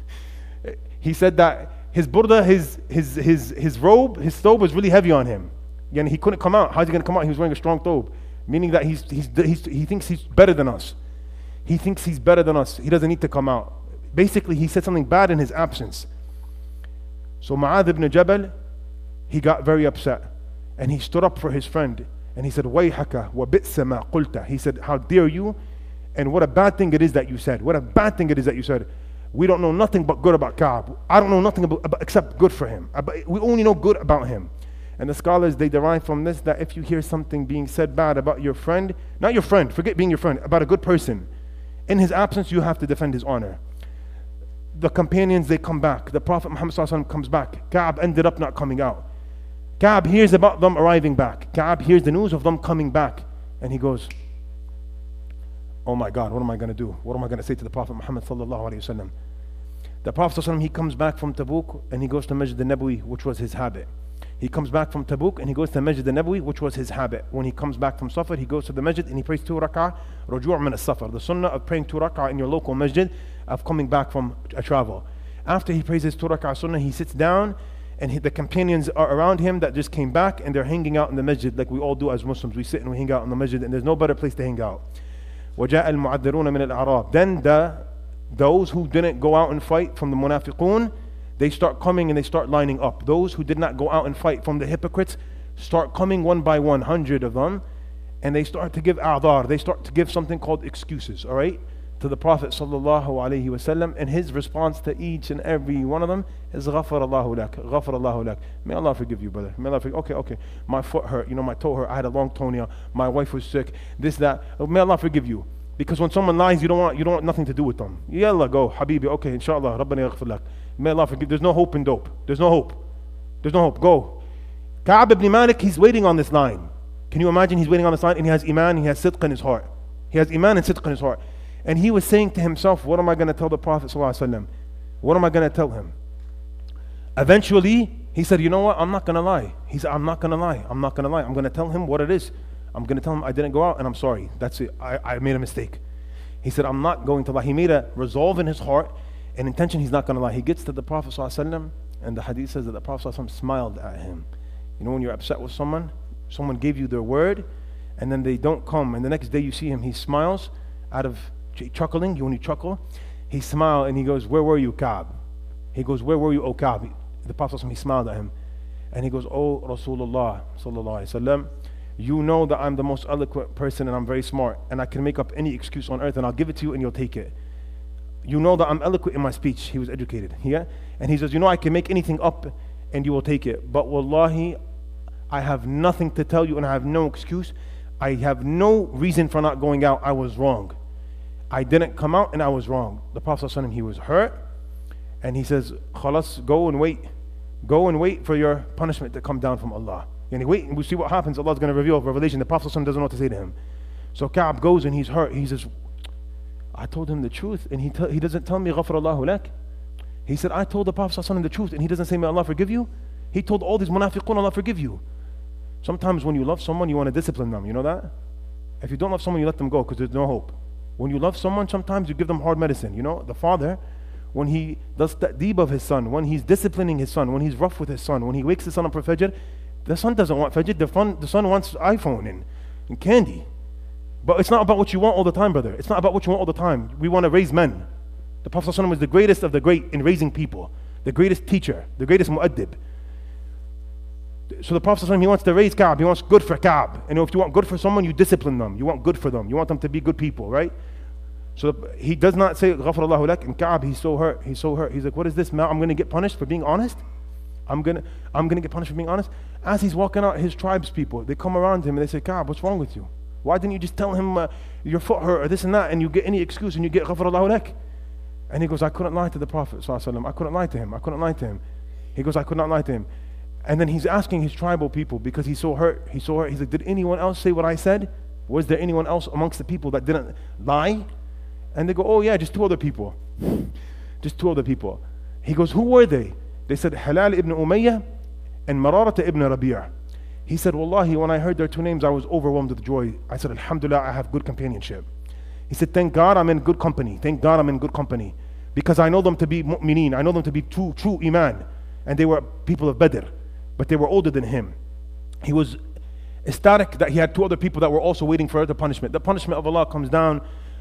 He said that his burda, his, his, his, his robe, his thobe was really heavy on him. And he couldn't come out. How's he going to come out? He was wearing a strong thobe. Meaning that he's, he's, he's, he thinks he's better than us. He thinks he's better than us. He doesn't need to come out. Basically, he said something bad in his absence. So Mu'adh ibn Jabal, he got very upset. And he stood up for his friend. And he said, وَيْحَكَ وَبِئْسَ مَا قُلْتَ. He said, how dare you? And what a bad thing it is that you said. What a bad thing it is that you said. We don't know nothing but good about Ka'b. I don't know nothing about, about, except good for him. We only know good about him. And the scholars, they derive from this that if you hear something being said bad about your friend, not your friend, forget being your friend, about a good person, in his absence, you have to defend his honor. The companions, they come back. The Prophet Muhammad sallallahu alaihi wasallam comes back. Ka'b ended up not coming out. Ka'b hears about them arriving back. Ka'b hears the news of them coming back. And he goes, oh my God, what am I going to do? What am I going to say to the Prophet Muhammad sallallahu alaihi wasallam? The Prophet sallallahu alaihi wasallam, he comes back from Tabuk and he goes to Masjid al-Nabawi, which was his habit. He comes back from Tabuk and he goes to Masjid al-Nabawi, which was his habit. When he comes back from Safar, he goes to the masjid and he prays two rak'ah, ruju' min as-safar. The sunnah of praying two rak'ah in your local masjid of coming back from a travel. After he prays his two rak'ah sunnah, he sits down and he, the companions are around him that just came back and they're hanging out in the masjid like we all do as Muslims. We sit and we hang out in the masjid and there's no better place to hang out. وَجَاءَ الْمُعَذِّرُونَ مِنَ الْأَعْرَابِ. Then the, those who didn't go out and fight from the munafiqun, they start coming and they start lining up. Those who did not go out and fight from the hypocrites start coming one by one, hundred of them, and they start to give a'dhar. They start to give something called excuses, all right, to the Prophet sallallahu alaihi wasallam, and his response to each and every one of them is غَفَرَ اللَّهُ لَكَ غَفَرَ اللَّهُ لَكَ. May Allah forgive you, brother. May Allah forgive. Okay, okay. My foot hurt. You know, my toe hurt. I had a long toenail. My wife was sick. This, that. May Allah forgive you. Because when someone lies, you don't want you don't want nothing to do with them. Yalla, go, Habibi. Okay, inshallah. Rabbana yaghfir lak. May Allah forgive. There's no hope in dope. There's no hope. There's no hope. Go. Ka'b ibn Malik, he's waiting on this line. Can you imagine he's waiting on this line and he has iman, he has sidq in his heart. He has iman and sidq in his heart. And he was saying to himself, what am I going to tell the Prophet sallallahu alaihi wasallam? What am I going to tell him? Eventually, he said, you know what? I'm not going to lie. He said, I'm not going to lie. I'm not going to lie. I'm going to tell him what it is. I'm going to tell him I didn't go out and I'm sorry. That's it. I, I made a mistake. He said, I'm not going to lie. He made a resolve in his heart, an intention he's not going to lie. He gets to the Prophet ﷺ, and the hadith says that the Prophet ﷺ smiled at him. You know, when you're upset with someone, someone gave you their word, and then they don't come, and the next day you see him, he smiles out of chuckling. When you chuckle, he smiled and he goes, where were you, Ka'b? He goes, where were you, O Ka'b? The Prophet ﷺ, he smiled at him, and he goes, oh Rasulullah sallallahu alaihi wasallam, you know that I'm the most eloquent person and I'm very smart and I can make up any excuse on earth and I'll give it to you and you'll take it. You know that I'm eloquent in my speech. He was educated. Yeah? And he says, you know, I can make anything up and you will take it. But wallahi, I have nothing to tell you and I have no excuse. I have no reason for not going out. I was wrong. I didn't come out and I was wrong. The Prophet ﷺ, he was hurt and he says, khalas, go and wait. Go and wait for your punishment to come down from Allah. And wait, and we'll see what happens. Allah's going to reveal revelation. The Prophet ﷺ doesn't know what to say to him. So Ka'b goes and he's hurt. He says, I told him the truth, and he, t- he doesn't tell me غفر الله لك. He said, I told the Prophet ﷺ the truth, and he doesn't say, may Allah forgive you. He told all these munafiqun, Allah forgive you. Sometimes when you love someone, you want to discipline them, you know that? If you don't love someone, you let them go because there's no hope. When you love someone, sometimes you give them hard medicine. You know, the father, when he does ta'deeb of his son, when he's disciplining his son, when he's rough with his son, when he wakes his son up for Fajr, the son doesn't want Fajr, the, fun, the son wants iPhone and, and candy. But it's not about what you want all the time, brother. It's not about what you want all the time. We want to raise men. The Prophet ﷺ was the greatest of the great in raising people, the greatest teacher, the greatest mu'addib. So the Prophet ﷺ, he wants to raise Ka'b, he wants good for Ka'b. And if you want good for someone, you discipline them. You want good for them. You want them to be good people, right? So he does not say, غَفَرَ اللَّهُ لَكَ. And Ka'b, he's so hurt. He's so hurt. He's like, what is this, man? I'm going to get punished for being honest? I'm going to I'm going to get punished for being honest? As he's walking out, his tribes people, they come around him and they say, Ka'b, what's wrong with you? Why didn't you just tell him uh, your foot hurt or this and that, and you get any excuse and you get غَفَرَ اللَّهُ لَكَ? And he goes, I couldn't lie to the Prophet ﷺ. I couldn't lie to him. I couldn't lie to him. He goes, I could not lie to him. And then he's asking his tribal people because he's so hurt. He's so hurt. He's like, did anyone else say what I said? Was there anyone else amongst the people that didn't lie? And they go, oh yeah, just two other people. Just two other people. He goes, who were they? They said, Halal ibn Umayyah and Mararata ibn Rabi'ah. He said, Wallahi, when I heard their two names, I was overwhelmed with joy. I said, Alhamdulillah, I have good companionship. He said, thank God I'm in good company. Thank God I'm in good company. Because I know them to be mu'mineen. I know them to be true, true iman. And they were people of Badr. But they were older than him. He was ecstatic that he had two other people that were also waiting for the punishment. The punishment of Allah comes down.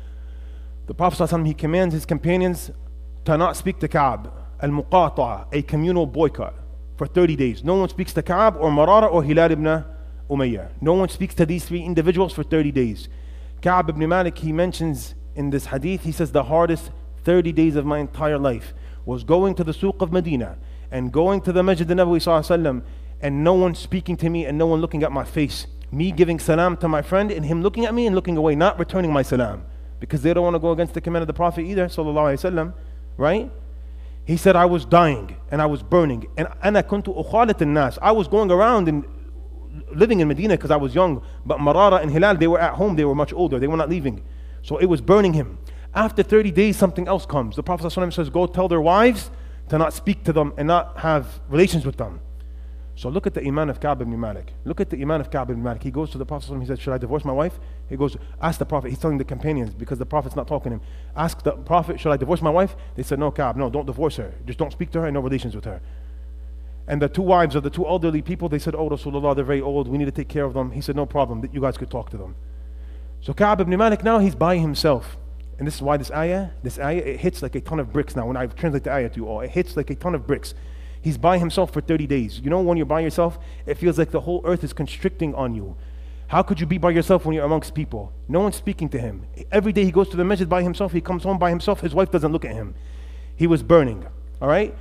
The Prophet ﷺ, he commands his companions to not speak to Ka'b. Al-Muqata'a, a communal boycott for thirty days. No one speaks to Ka'b or Marara or Hilal ibn Umayyah. No one speaks to these three individuals for thirty days. Ka'b ibn Malik, he mentions in this hadith, he says the hardest thirty days of my entire life was going to the Suq of Medina and going to the Masjid al-Nabawi sallallahu and no one speaking to me and no one looking at my face. Me giving salam to my friend and him looking at me and looking away, not returning my salam. Because they don't want to go against the command of the Prophet either, sallallahu alayhi wasallam, right? He said, I was dying and I was burning. And أَنَا كُنْتُ أُخَالِطِ النَّاسِ. I was going around and living in Medina because I was young. But Marara and Hilal, they were at home, they were much older, they were not leaving. So it was burning him. After thirty days, something else comes. The Prophet ﷺ says, go tell their wives to not speak to them and not have relations with them. So look at the iman of Ka'b ibn Malik. Look at the iman of Ka'b ibn Malik. He goes to the Prophet ﷺ, he says, should I divorce my wife? He goes, ask the Prophet. He's telling the companions because the Prophet's not talking to him. Ask the Prophet, should I divorce my wife? They said, no, Ka'b, no, don't divorce her. Just don't speak to her and no relations with her. And the two wives of the two elderly people, they said, oh Rasulullah, they're very old, we need to take care of them. He said, no problem, that you guys could talk to them. So Ka'b ibn Malik now, he's by himself. And this is why this ayah, this ayah, it hits like a ton of bricks now. When I translate the ayah to you all, it hits like a ton of bricks. He's by himself for thirty days. You know, when you're by yourself, it feels like the whole earth is constricting on you. How could you be by yourself when you're amongst people? No one's speaking to him. Every day he goes to the masjid by himself, he comes home by himself, his wife doesn't look at him. He was burning, all right?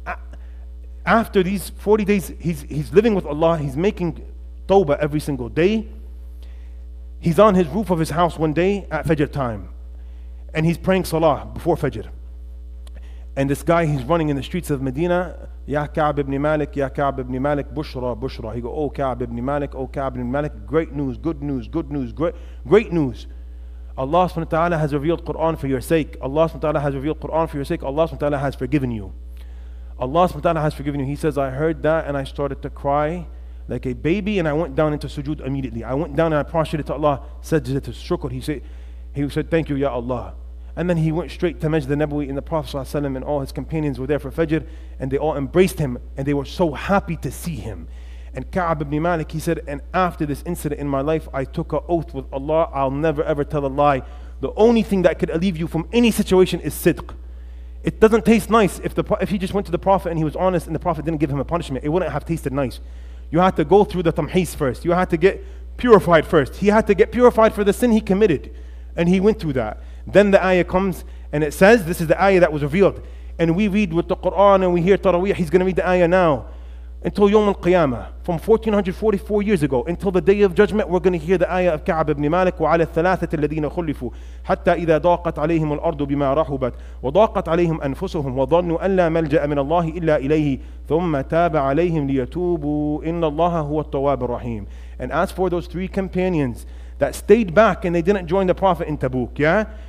After these forty days, he's, he's living with Allah, he's making tawbah every single day. He's on his roof of his house one day at Fajr time. And he's praying salah before Fajr. And this guy, he's running in the streets of Medina. Ya Ka'b ibn Malik, Ya Ka'b ibn Malik, Bushra, Bushra. He go, oh Ka'b ibn Malik, oh Ka'b ibn Malik. Great news, good news, good news, great, great news. Allah subhanahu wa ta'ala has revealed Quran for your sake. Allah subhanahu wa ta'ala has revealed Quran for your sake. Allah subhanahu wa ta'ala has forgiven you. Allah subhanahu wa ta'ala has forgiven you. He says, I heard that and I started to cry like a baby and I went down into sujood immediately. I went down and I prostrated to Allah, sajda to shukr. He said, he said, thank you, Ya Allah. And then he went straight to Masjid al-Nabawi and the Prophet ﷺ and all his companions were there for Fajr and they all embraced him and they were so happy to see him. And Ka'b ibn Malik, he said, and after this incident in my life, I took an oath with Allah, I'll never ever tell a lie. The only thing that could alleviate you from any situation is sidq. It doesn't taste nice if, the, if he just went to the Prophet and he was honest and the Prophet didn't give him a punishment. It wouldn't have tasted nice. You had to go through the tamhis first. You had to get purified first. He had to get purified for the sin he committed. And he went through that. Then the ayah comes and it says, this is the ayah that was revealed. And we read with the Quran and we hear Taraweeh, he's going to read the ayah now. Until Yawm al-Qiyamah, from fourteen forty-four years ago, until the Day of Judgment, we're going to hear the ayah of Ka'b ibn Malik, وَعَلَى الثَّلَاثَةِ الَّذِينَ خُلِّفُوا حَتَّى إِذَا ضَاقَتْ عَلَيْهِمُ الْأَرْضُ بِمَا رَحُبَتْ وَضَاقَتْ عَلَيْهِمْ أَنفُسُهُمْ وَظَنُّوا أَنْ لَا مَلْجَأَ مِنَ اللَّهِ إِلَّا إِلَيْهِ ثُمَّ تَابَ عَلَيْهِمْ لِيَتُوبُوا إِنَّ اللَّهَ هُوَ التَّوَّابُ الرَّحِيمُ. And as for those three companions that stayed back and they didn't join the Prophet in Tabuk, yeah?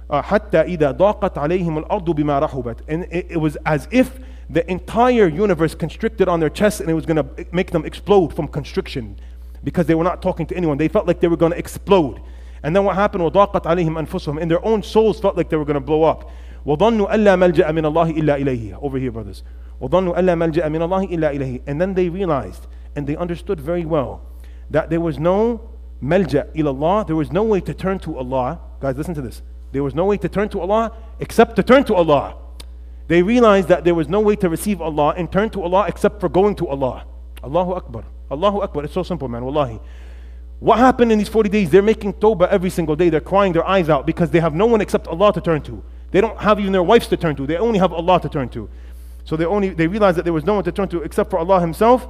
uh, حتى إذا ضاقت عليهم الأرض بما رحبت. And it, it was as if the entire universe constricted on their chest, and it was going to make them explode from constriction because they were not talking to anyone. They felt like they were going to explode. And then what happened? وضاقت عليهم أنفسهم. And their own souls felt like they were going to blow up. وظنوا ألا ملجأ من الله إلا إليه. Over here, brothers. وظنوا ألا ملجأ من الله إلا إليه. And then they realized and they understood very well that there was no malja ila Allah. There was no way to turn to Allah. Guys, listen to this. There was no way to turn to Allah except to turn to Allah. They realized that there was no way to receive Allah and turn to Allah except for going to Allah. Allahu Akbar. Allahu Akbar. It's so simple, man. Wallahi. What happened in these forty days? They're making tawbah every single day. They're crying their eyes out because they have no one except Allah to turn to. They don't have even their wives to turn to. They only have Allah to turn to. So they only they realized that there was no one to turn to except for Allah Himself.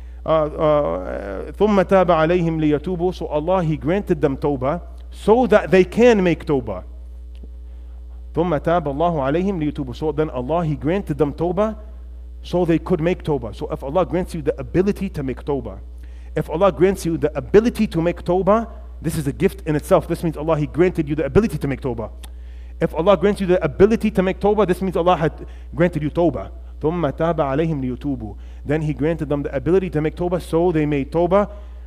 ثُمَّ تَابَ عَلَيْهِمْ لِيَتُوبُوا. So Allah, He granted them tawbah so that they can make tawbah. ثُمَّ تَابَ اللَّهُ عَلَيْهِمْ لِيَتُوبُوا. So then Allah, He granted them tawbah so they could make tawbah. So if Allah grants you the ability to make tawbah, if Allah grants you the ability to make tawbah, this is a gift in itself. This means Allah, He granted you the ability to make tawbah. If Allah grants you the ability to make tawbah, this means Allah had granted you tawbah. ثُمَّ تَابَ عَلَيْهِمْ لِيَتُوبُوا. Then He granted them the ability to make tawbah, so they made tawbah.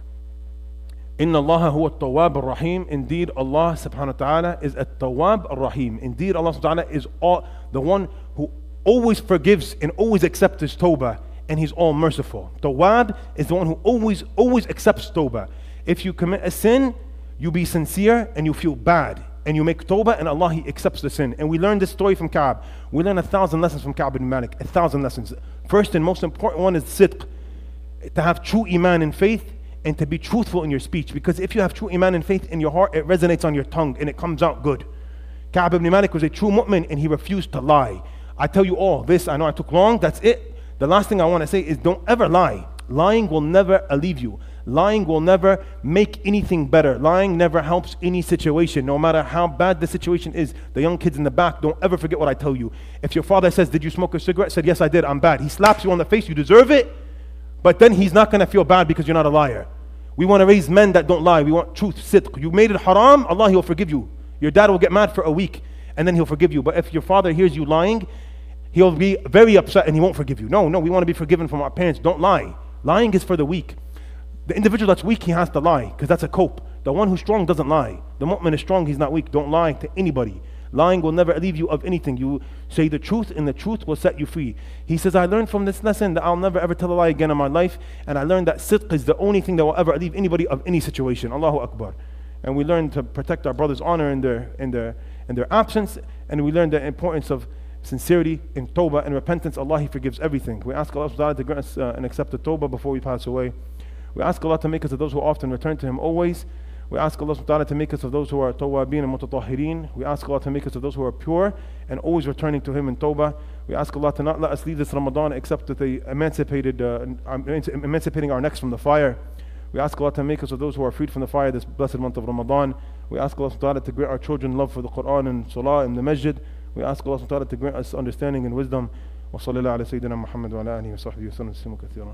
إِنَّ اللَّهَ هُوَ التَّوَّابُ الرَّحِيمُ. Indeed, Allah subhanahu wa ta'ala is at-Tawwab ar-Rahim. Indeed, Allah subhanahu wa ta'ala is all, the one who always forgives and always accepts His tawbah, and He's all merciful. Tawwab is the one who always, always accepts tawbah. If you commit a sin, you be sincere and you feel bad, and you make tawbah, and Allah, He accepts the sin. And we learned this story from Ka'b. We learn a thousand lessons from Ka'b ibn Malik. A thousand lessons. First and most important one is sidq. To have true iman and faith, and to be truthful in your speech. Because if you have true iman and faith in your heart, it resonates on your tongue and it comes out good. Ka'b ibn Malik was a true mu'min, and he refused to lie. I tell you all this, I know I took long, that's it. The last thing I want to say is don't ever lie. Lying will never alleviate you. Lying will never make anything better. Lying never helps any situation, no matter how bad the situation is. The young kids in the back, don't ever forget what I tell you. If your father says, did you smoke a cigarette? Said, yes, I did, I'm bad. He slaps you on the face, you deserve it. But then he's not going to feel bad because you're not a liar. We want to raise men that don't lie. We want truth, sidq. You made it haram, Allah, He'll forgive you. Your dad will get mad for a week and then He'll forgive you. But if your father hears you lying, he'll be very upset and he won't forgive you. No, no, we want to be forgiven from our parents. Don't lie. Lying is for the weak. The individual that's weak, he has to lie because that's a cope. The one who's strong doesn't lie. The mu'min is strong, he's not weak. Don't lie to anybody. Lying will never relieve you of anything. You say the truth and the truth will set you free. He says, I learned from this lesson that I'll never ever tell a lie again in my life, and I learned that sidq is the only thing that will ever relieve anybody of any situation. Allahu Akbar. And we learn to protect our brother's honor in their, in their, in their absence, and we learn the importance of sincerity in tawbah and repentance. Allah, He forgives everything. We ask Allah subhanahu wa ta'ala to grant us uh, and accept the tawbah before we pass away. We ask Allah to make us of those who often return to Him always. We ask Allah subhanahu wa ta'ala to make us of those who are tawwabin and mutatahhirin. We ask Allah to make us of those who are pure and always returning to Him in tawbah. We ask Allah to not let us leave this Ramadan except with the emancipated, uh, emancipating our necks from the fire. We ask Allah to make us of those who are freed from the fire this blessed month of Ramadan. We ask Allah subhanahu wa ta'ala to grant our children love for the Quran and Salah and the Masjid. We ask Allah subhanahu wa ta'ala to grant us understanding and wisdom. Wa sallallahu ala Sayyidina Muhammad wa ala alihi wa sahbihi wa sallam kathira.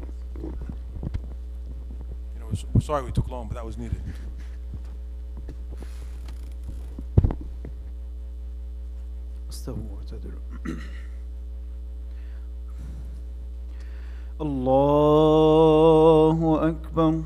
We're sorry we took long, but that was needed. Allahu Akbar.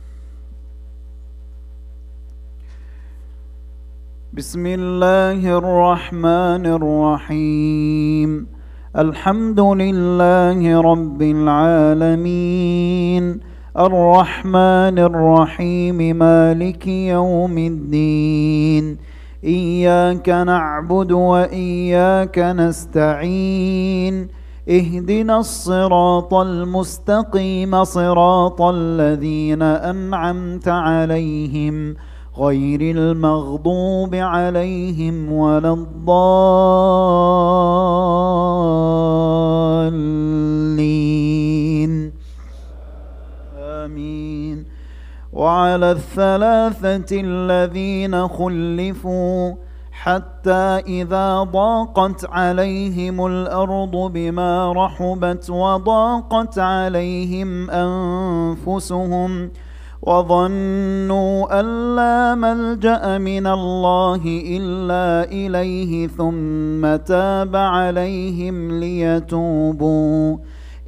Bismillahir Rahmanir Rahim. Alhamdulillahi Rabbil Alameen. الرحمن الرحيم مالك يوم الدين إياك نعبد وإياك نستعين اهدنا الصراط المستقيم صراط الذين أنعمت عليهم غير المغضوب عليهم ولا الضالين آمين. وعلى الثلاثة الذين خلفوا حتى إذا ضاقت عليهم الأرض بما رحبت وضاقت عليهم أنفسهم وظنوا أن لا ملجأ من الله إلا إليه ثم تاب عليهم ليتوبوا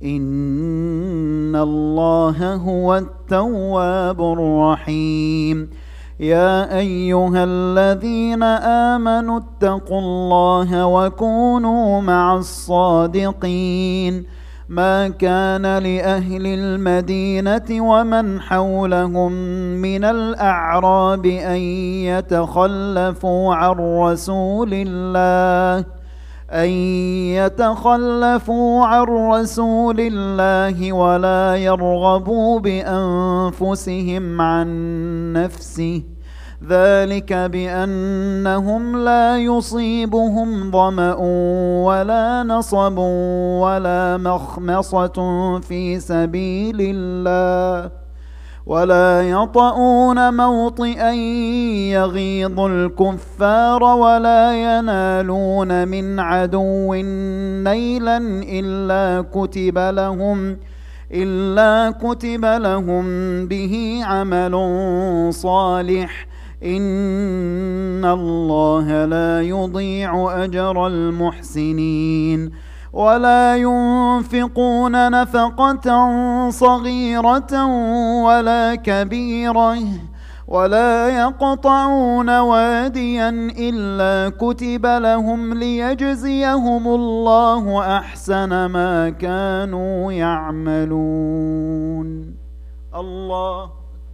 إن الله هو التواب الرحيم. يا أيها الذين آمنوا اتقوا الله وكونوا مع الصادقين. ما كان لأهل المدينة ومن حولهم من الأعراب أن يتخلفوا عن رسول الله أن يتخلفوا عن رسول الله ولا يرغبوا بأنفسهم عن نفسه، ذلك بأنهم لا يصيبهم ظمأ ولا نصب ولا مخمصة في سبيل الله ولا يطؤون موطئا يغيظ الكفار ولا ينالون من عدو نيلا إلا كتب لهم إلا كتب لهم به عمل صالح إن الله لا يضيع أجر المحسنين. ولا ينفقون نفقة صغيرة ولا كبيرة ولا يقطعون واديا إلا كتب لهم ليجزيهم الله أحسن ما كانوا يعملون. الله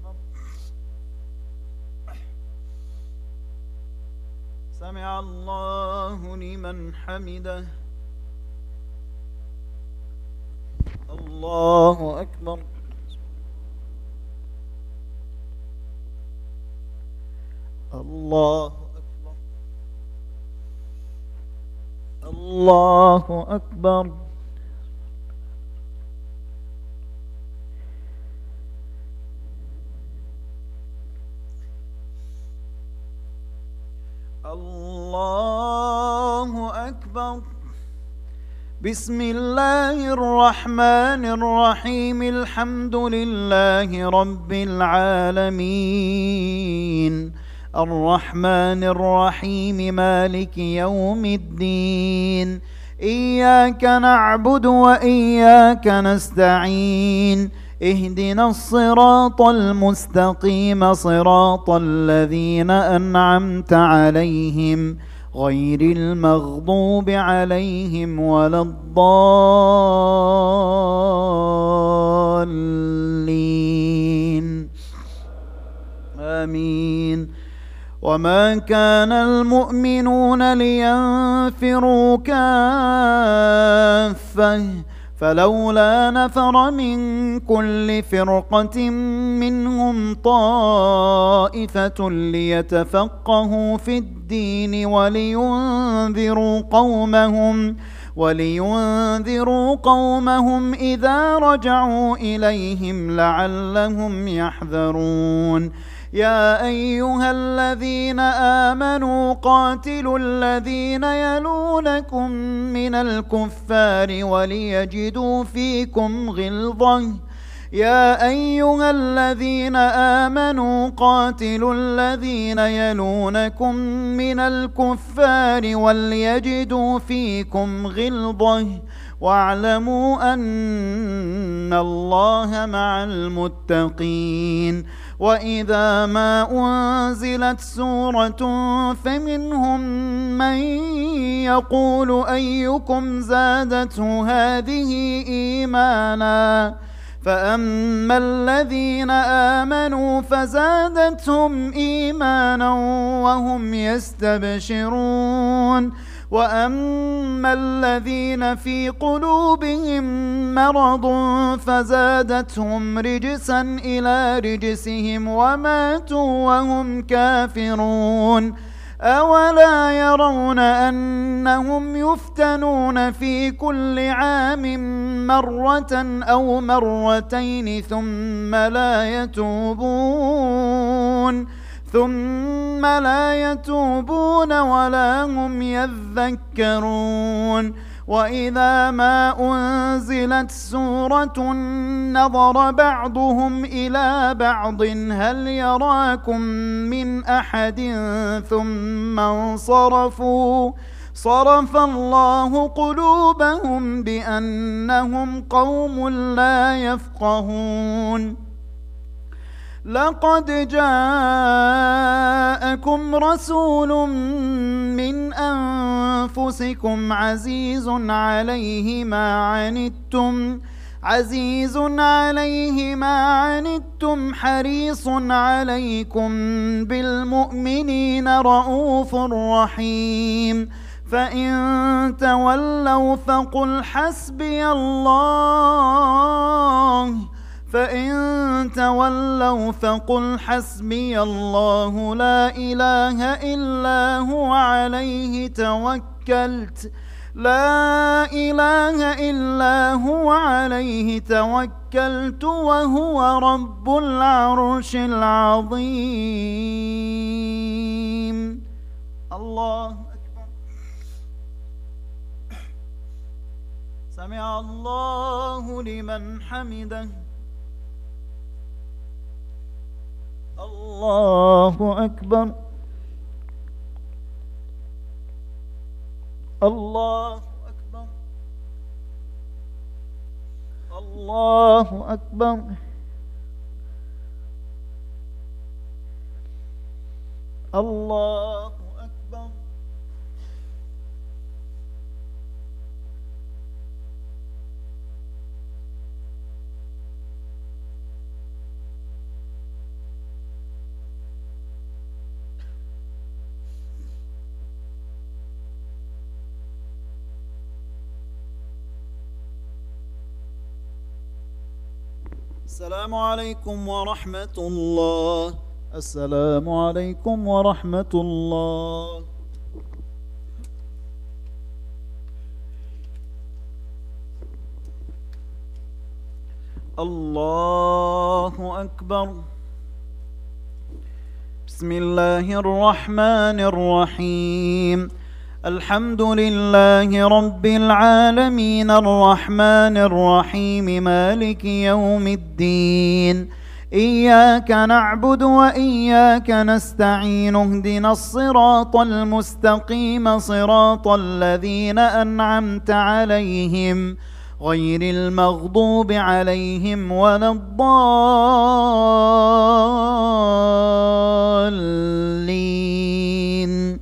سمع الله لمن حمده. الله أكبر. الله أكبر. الله أكبر. الله أكبر. بسم الله الرحمن الرحيم. الحمد لله رب العالمين الرحمن الرحيم مالك يوم الدين. إياك نعبد وإياك نستعين. اهدنا الصراط المستقيم صراط الذين أنعمت عليهم غير المغضوب عليهم ولا الضالين آمين. وما كان المؤمنون لينفروا كافة فلولا نفر من كل فرقة منهم طائفة ليتفقهوا في الدين ولينذروا قومهم ولينذروا قومهم إذا رجعوا إليهم لعلهم يحذرون. يا أيها الذين آمنوا قاتلوا الذين يلونكم من الكفار وليجدوا فيكم غلظة يا أيها الذين آمنوا قاتلوا الذين يلونكم من الكفار وليجدوا فيكم غلظة واعلموا أن الله مع المتقين. وإذا ما أنزلت سورة فمنهم من يقول أيكم زادته هذه إيمانا فأما الذين آمنوا فزادتهم إيمانا وهم يستبشرون وأما الذين في قلوبهم مرض فزادتهم رجسا إلى رجسهم وماتوا وهم كافرون. أولا يرون أنهم يفتنون في كل عام مرة أو مرتين ثم لا يتوبون ثم لا يتوبون ولا هم يذكرون. وإذا ما أنزلت سورة نظر بعضهم إلى بعض هل يراكم من أحد ثم انصرفوا صرف الله قلوبهم بأنهم قوم لا يفقهون. لقد جاءكم رسول من أنفسكم عزيز عليه ما عنتم عزيز عليه ما عنتم حريص عليكم بالمؤمنين رؤوف رحيم. فإن تولوا فقل حسبي الله فإن تولوا فقل حسبي الله لا إله إلا هو عليه توكلت لا إله إلا هو عليه توكلت وهو رب العرش العظيم. الله أكبر. سمع الله لمن حمده. الله أكبر. الله أكبر. الله أكبر. الله أكبر. السلام عليكم ورحمة الله. السلام عليكم ورحمة الله. الله أكبر. بسم الله الرحمن الرحيم. الحمد لله رب العالمين الرحمن الرحيم مالك يوم الدين. إياك نعبد وإياك نستعين اهدنا الصراط المستقيم صراط الذين أنعمت عليهم غير المغضوب عليهم ولا الضالين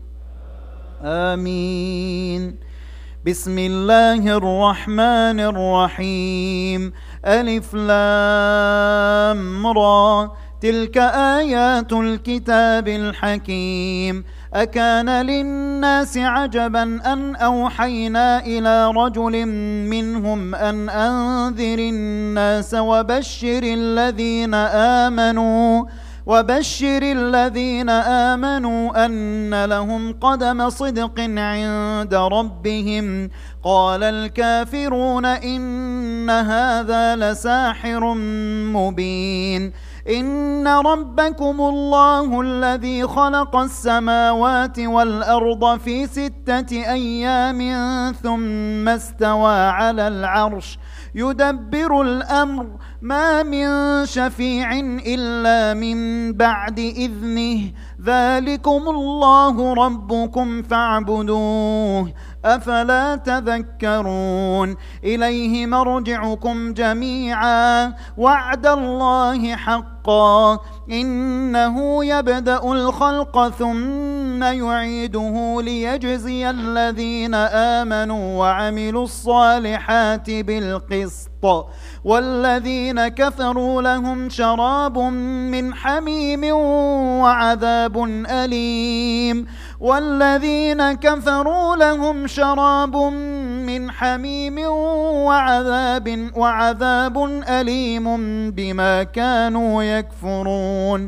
آمين. بسم الله الرحمن الرحيم. ألف لام را تلك آيات الكتاب الحكيم. أكان للناس عجبا أن أوحينا إلى رجل منهم أن أنذر الناس وبشر الذين آمنوا وبشر الذين آمنوا أن لهم قدم صدق عند ربهم. قال الكافرون إن هذا لساحر مبين. إن ربكم الله الذي خلق السماوات والأرض في ستة أيام ثم استوى على العرش يدبر الأمر ما من شفيع إلا من بعد إذنه ذلكم الله ربكم فاعبدوه أفلا تذكرون. إليه مرجعكم جميعا وعد الله حقا إنه يبدأ الخلق ثم يعيده ليجزي الذين آمنوا وعملوا الصالحات بالقسط والذين كفروا لهم شراب من حميم وعذاب أليم والذين كفروا لهم شراب من حميم وعذاب وعذاب أليم بما كانوا يكفرون.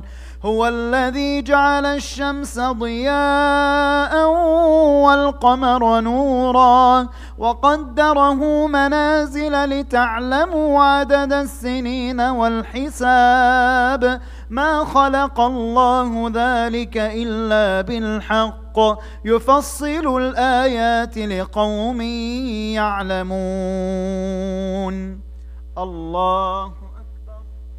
هو الذي جعل الشمس ضياء والقمر نورا وقدره منازل لتعلموا عدد السنين والحساب ما خلق الله ذلك إلا بالحق يفصل الآيات لقوم يعلمون. الله أكبر.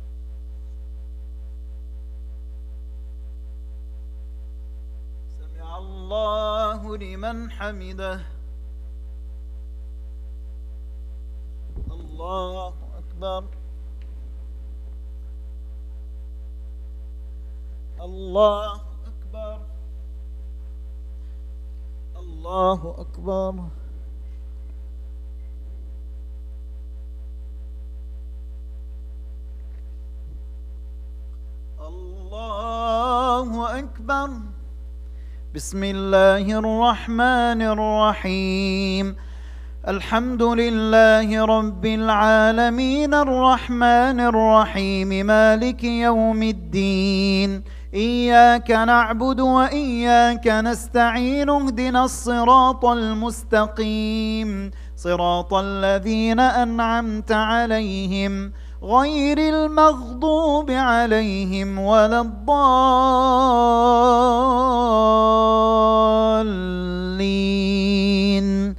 سمع الله لمن حمده. الله أكبر. الله أكبر. الله أكبر. الله أكبر. بسم الله الرحمن الرحيم. الحمد لله رب العالمين الرحمن الرحيم مالك يوم الدين إياك نعبد وإياك نستعين اهدنا الصراط المستقيم صراط الذين أنعمت عليهم غير المغضوب عليهم ولا الضالين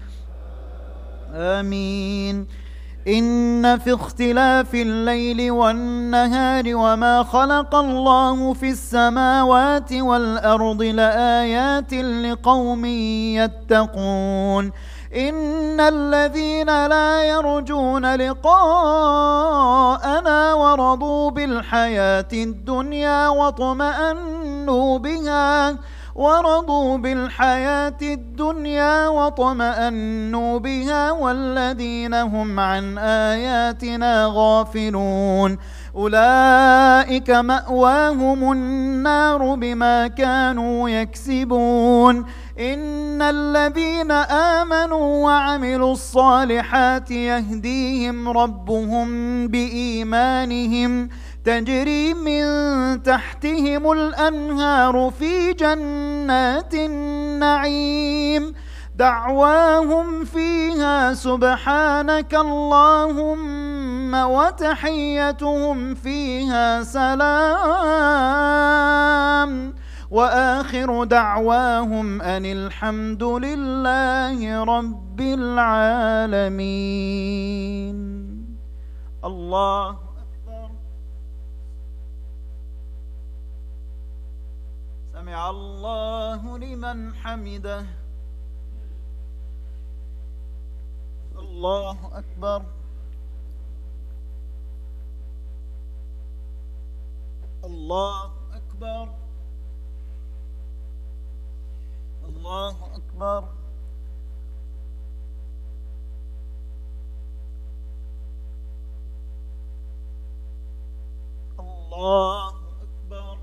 آمين. إن في اختلاف الليل والنهار وما خلق الله في السماوات والأرض لآيات لقوم يتقون. إن الذين لا يرجون لقاءنا ورضوا بالحياة الدنيا واطمأنوا بها ورضوا بالحياة الدنيا واطمأنوا بها والذين هم عن آياتنا غافلون أولئك مأواهم النار بما كانوا يكسبون. إن الذين آمنوا وعملوا الصالحات يهديهم ربهم بإيمانهم تجري من تحتهم الأنهار في جنات النعيم دعواهم فيها سبحانك اللهم وتحيتهم فيها سلام وآخر دعواهم أن الحمد لله رب العالمين. الله أكبر. سمع الله لمن حمده. الله أكبر. الله أكبر. الله أكبر. الله أكبر.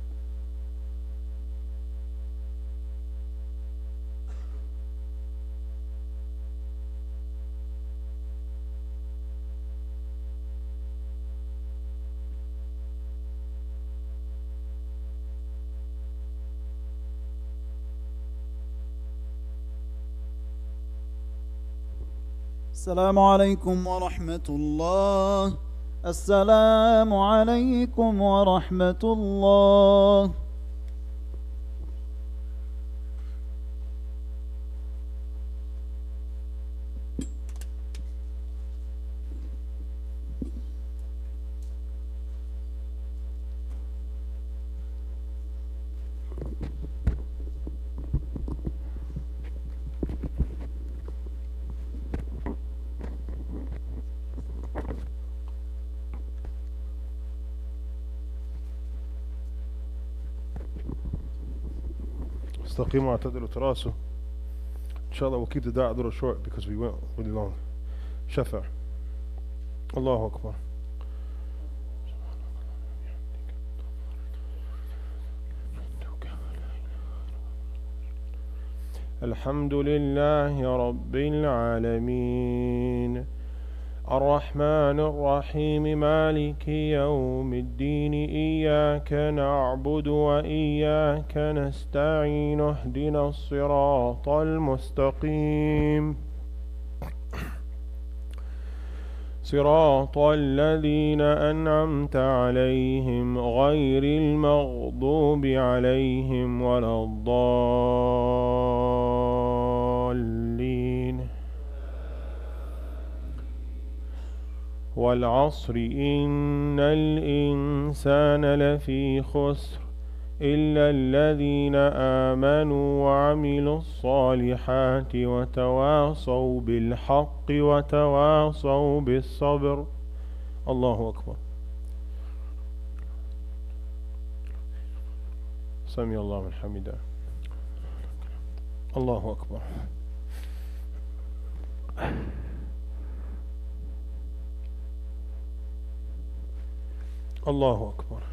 السلام عليكم ورحمة الله. السلام عليكم ورحمة الله. استقيموا واعتدلوا تراسوا. Inshallah, we'll keep the da'at a little short because we went really long. Shafa'. Allahu Akbar. الحمد لله رب العالمين الرحمن الرحيم مالك يوم الدين إياك نعبد وإياك نستعين اهدنا الصراط المستقيم صراط الذين أنعمت عليهم غير المغضوب عليهم ولا الضالين والعصر إن الإنسان لفي خسر إلا الذين آمنوا وعملوا الصالحات وتواصوا بالحق وتواصوا بالصبر. الله أكبر. سمع الله من حمده. الله أكبر. الله أكبر.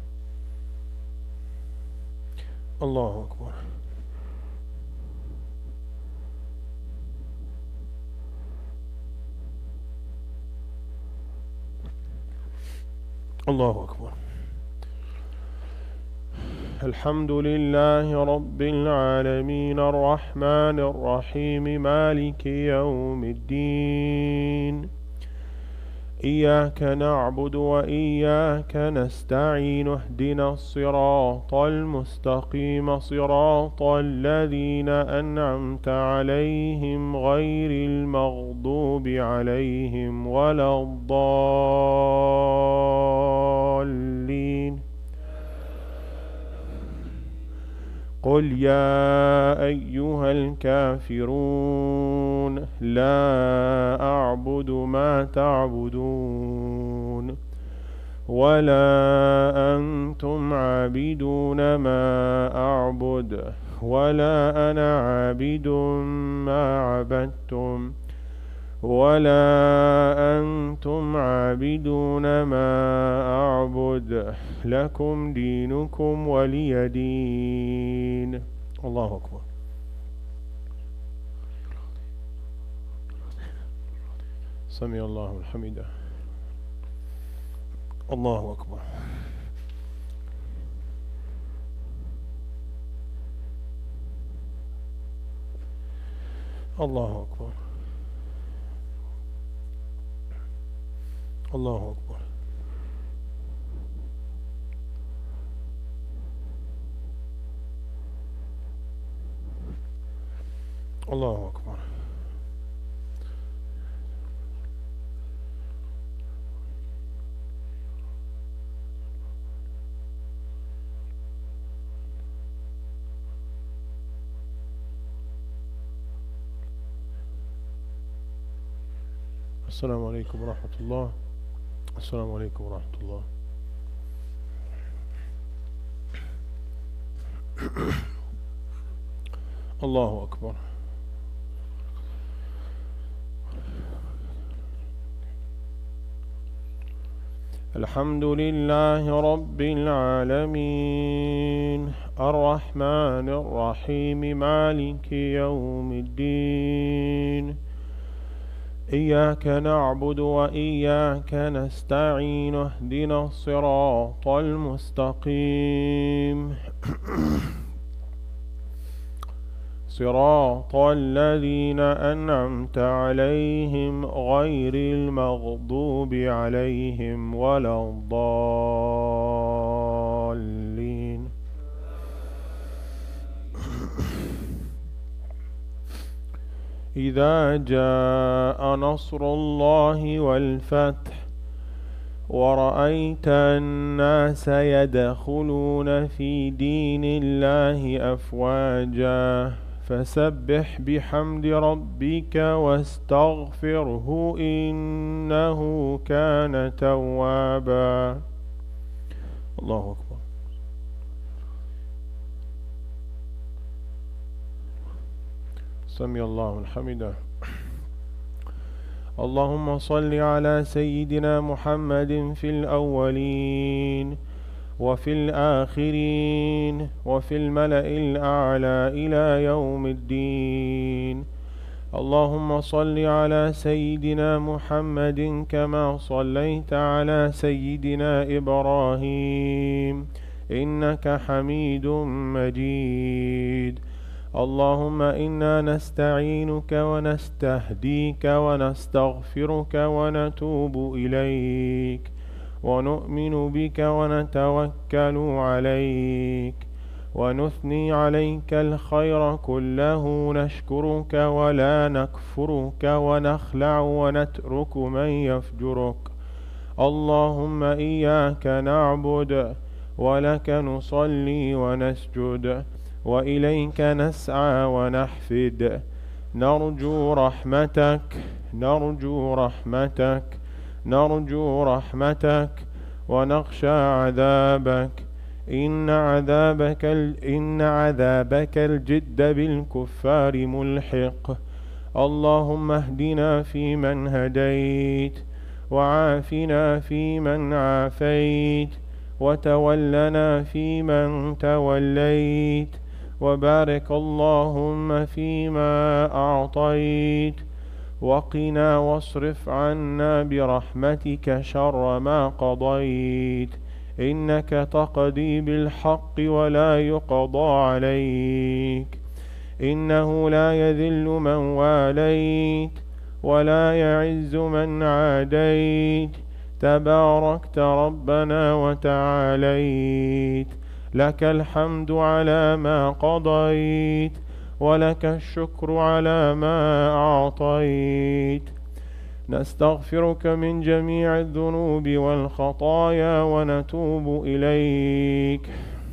الله أكبر. الله أكبر. الحمد لله رب العالمين الرحمن الرحيم مالك يوم الدين إياك نعبد وإياك نستعين اهدنا الصراط المستقيم صراط الذين أنعمت عليهم غير المغضوب عليهم ولا الضالين. قل يا أيها الكافرون لا أعبد ما تعبدون ولا أنتم عابدون ما أعبد ولا أنا عابد ما عبدتم ولا أنتم عابدون ما أعبد لكم دينكم ولي دين. الله أكبر. سمع الله من حمده. الله أكبر. الله أكبر. الله أكبر. الله أكبر. السلام عليكم ورحمة الله. السلام عليكم ورحمة الله. الله أكبر. الحمد لله رب العالمين الرحمن الرحيم مالك يوم الدين إياك نعبد وإياك نستعين اهدنا الصراط المستقيم صراط الذين أنعمت عليهم غير المغضوب عليهم ولا الضالين. إذا جاء نصر الله والفتح ورأيت الناس يدخلون في دين الله أفواجا فسبح بحمد ربك واستغفره إنه كان توابا. الله أكبر. سمع الله من حمده. اللهم صل على سيدنا محمد في الأولين وفي الآخرين وفي الملأ الأعلى إلى يوم الدين اللهم صل على سيدنا محمد كما صليت على سيدنا إبراهيم إنك حميد مجيد. اللهم إنا نستعينك ونستهديك ونستغفرك ونتوب إليك ونؤمن بك ونتوكل عليك ونثني عليك الخير كله، نشكرك ولا نكفرك ونخلع ونترك من يفجرك. اللهم إياك نعبد ولك نصلي ونسجد وإليك نسعى ونحفد، نرجو رحمتك نرجو رحمتك نرجو رحمتك ونخشى عذابك، إن عذابك إن عذابك الجد بالكفار ملحق. اللهم اهدنا فيمن هديت وعافنا فيمن عافيت وتولنا فيمن توليت، وبارك اللهم فيما أعطيت وقنا واصرف عنا برحمتك شر ما قضيت، إنك تقضي بالحق ولا يقضى عليك، إنه لا يذل من واليت ولا يعز من عاديت، تباركت ربنا وتعاليت، لك الحمد على ما قضيت ولك الشكر على ما أعطيت. نستغفرك من جميع الذنوب والخطايا ونتوب إليك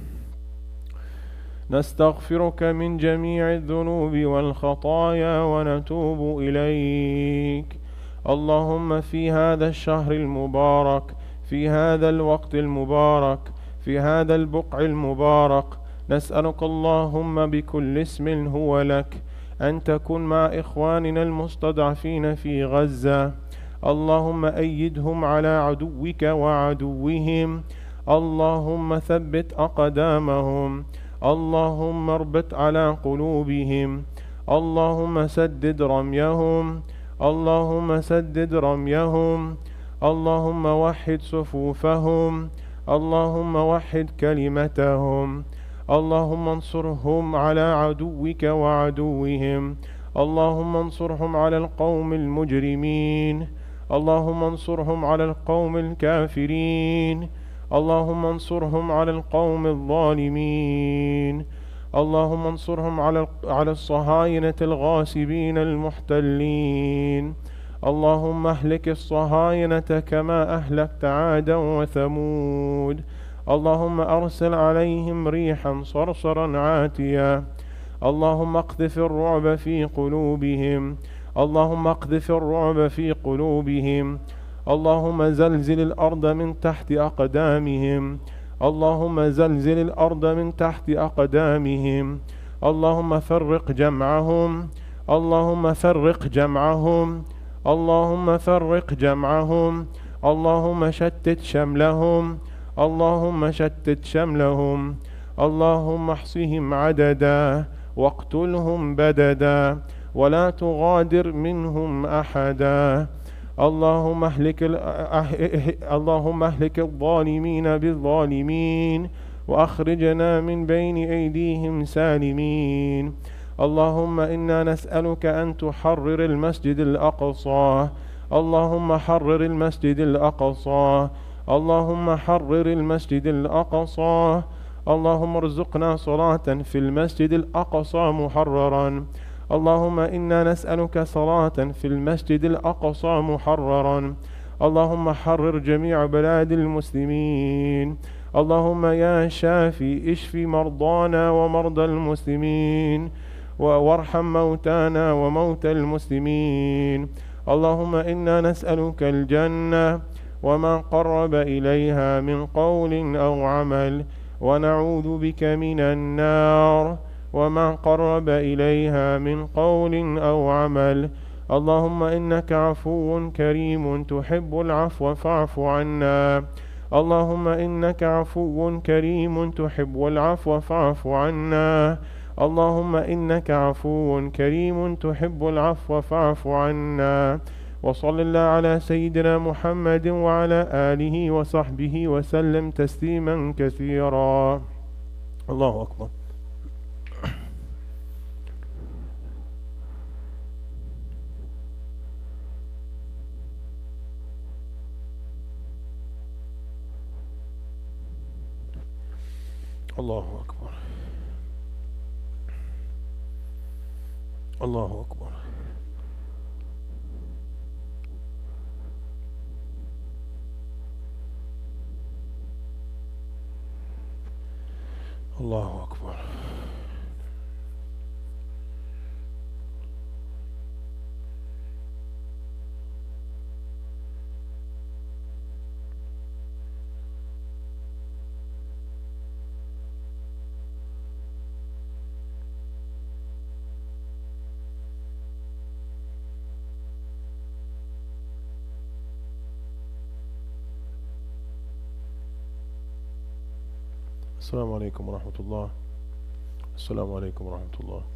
نستغفرك من جميع الذنوب والخطايا ونتوب إليك. اللهم في هذا الشهر المبارك، في هذا الوقت المبارك، في هذا البقع المبارك، نسألك اللهم بكل اسم هو لك أن تكن مع إخواننا المستضعفين في غزة. اللهم أيدهم على عدوك وعدوهم، اللهم ثبت أقدامهم، اللهم اربط على قلوبهم، اللهم سدد رميهم، اللهم سدد رميهم، اللهم وحد صفوفهم، اللهم وحد كلمتهم، اللهم انصرهم على عدوك وعدوهم، اللهم انصرهم على القوم المجرمين، اللهم انصرهم على القوم الكافرين، اللهم انصرهم على القوم الظالمين، اللهم انصرهم على على الصهاينة الغاصبين المحتلين. اللهم اهلك الصهاينة كما أهلكت عادا وثمود. اللهم أرسل عليهم ريحا صرصرا عاتيا. اللهم اقذف الرعب في قلوبهم، اللهم اقذف الرعب في قلوبهم، اللهم زلزل الأرض من تحت أقدامهم، اللهم زلزل الأرض من تحت أقدامهم، اللهم فرق جمعهم، اللهم فرق جمعهم، اللهم فرق جمعهم، اللهم شتت شملهم، اللهم شتت شملهم، اللهم احصهم عددا واقتلهم بددا ولا تغادر منهم أحدا. اللهم اهلك اللهم اهلك الظالمين بالظالمين وأخرجنا من بين أيديهم سالمين. اللهم إنا نسألك أن تحرر المسجد الأقصى، اللهم حرر المسجد الأقصى، اللهم حرر المسجد الأقصى، اللهم ارزقنا صلاة في المسجد الأقصى محررا. اللهم إنا نسألك صلاة في المسجد الأقصى محررا. اللهم حرر جميع بلاد المسلمين. اللهم يا شافي اشفي مرضانا ومرضى المسلمين وارحم موتانا وموتى المسلمين. اللهم إنا نسألك الجنة وما قرب إليها من قول أو عمل، ونعوذ بك من النار وما قرب إليها من قول أو عمل. اللهم إنك عفو كريم تحب العفو فاعف عنا. اللهم إنك عفو كريم تحب العفو فاعف عنا. اللهم إنك عفو كريم تحب العفو فاعف عنا. وصل الله على سيدنا محمد وعلى آله وصحبه وسلم تسليما كثيرا. الله أكبر. الله أكبر. الله أكبر. الله أكبر. السلام عليكم ورحمة الله. السلام عليكم ورحمة الله.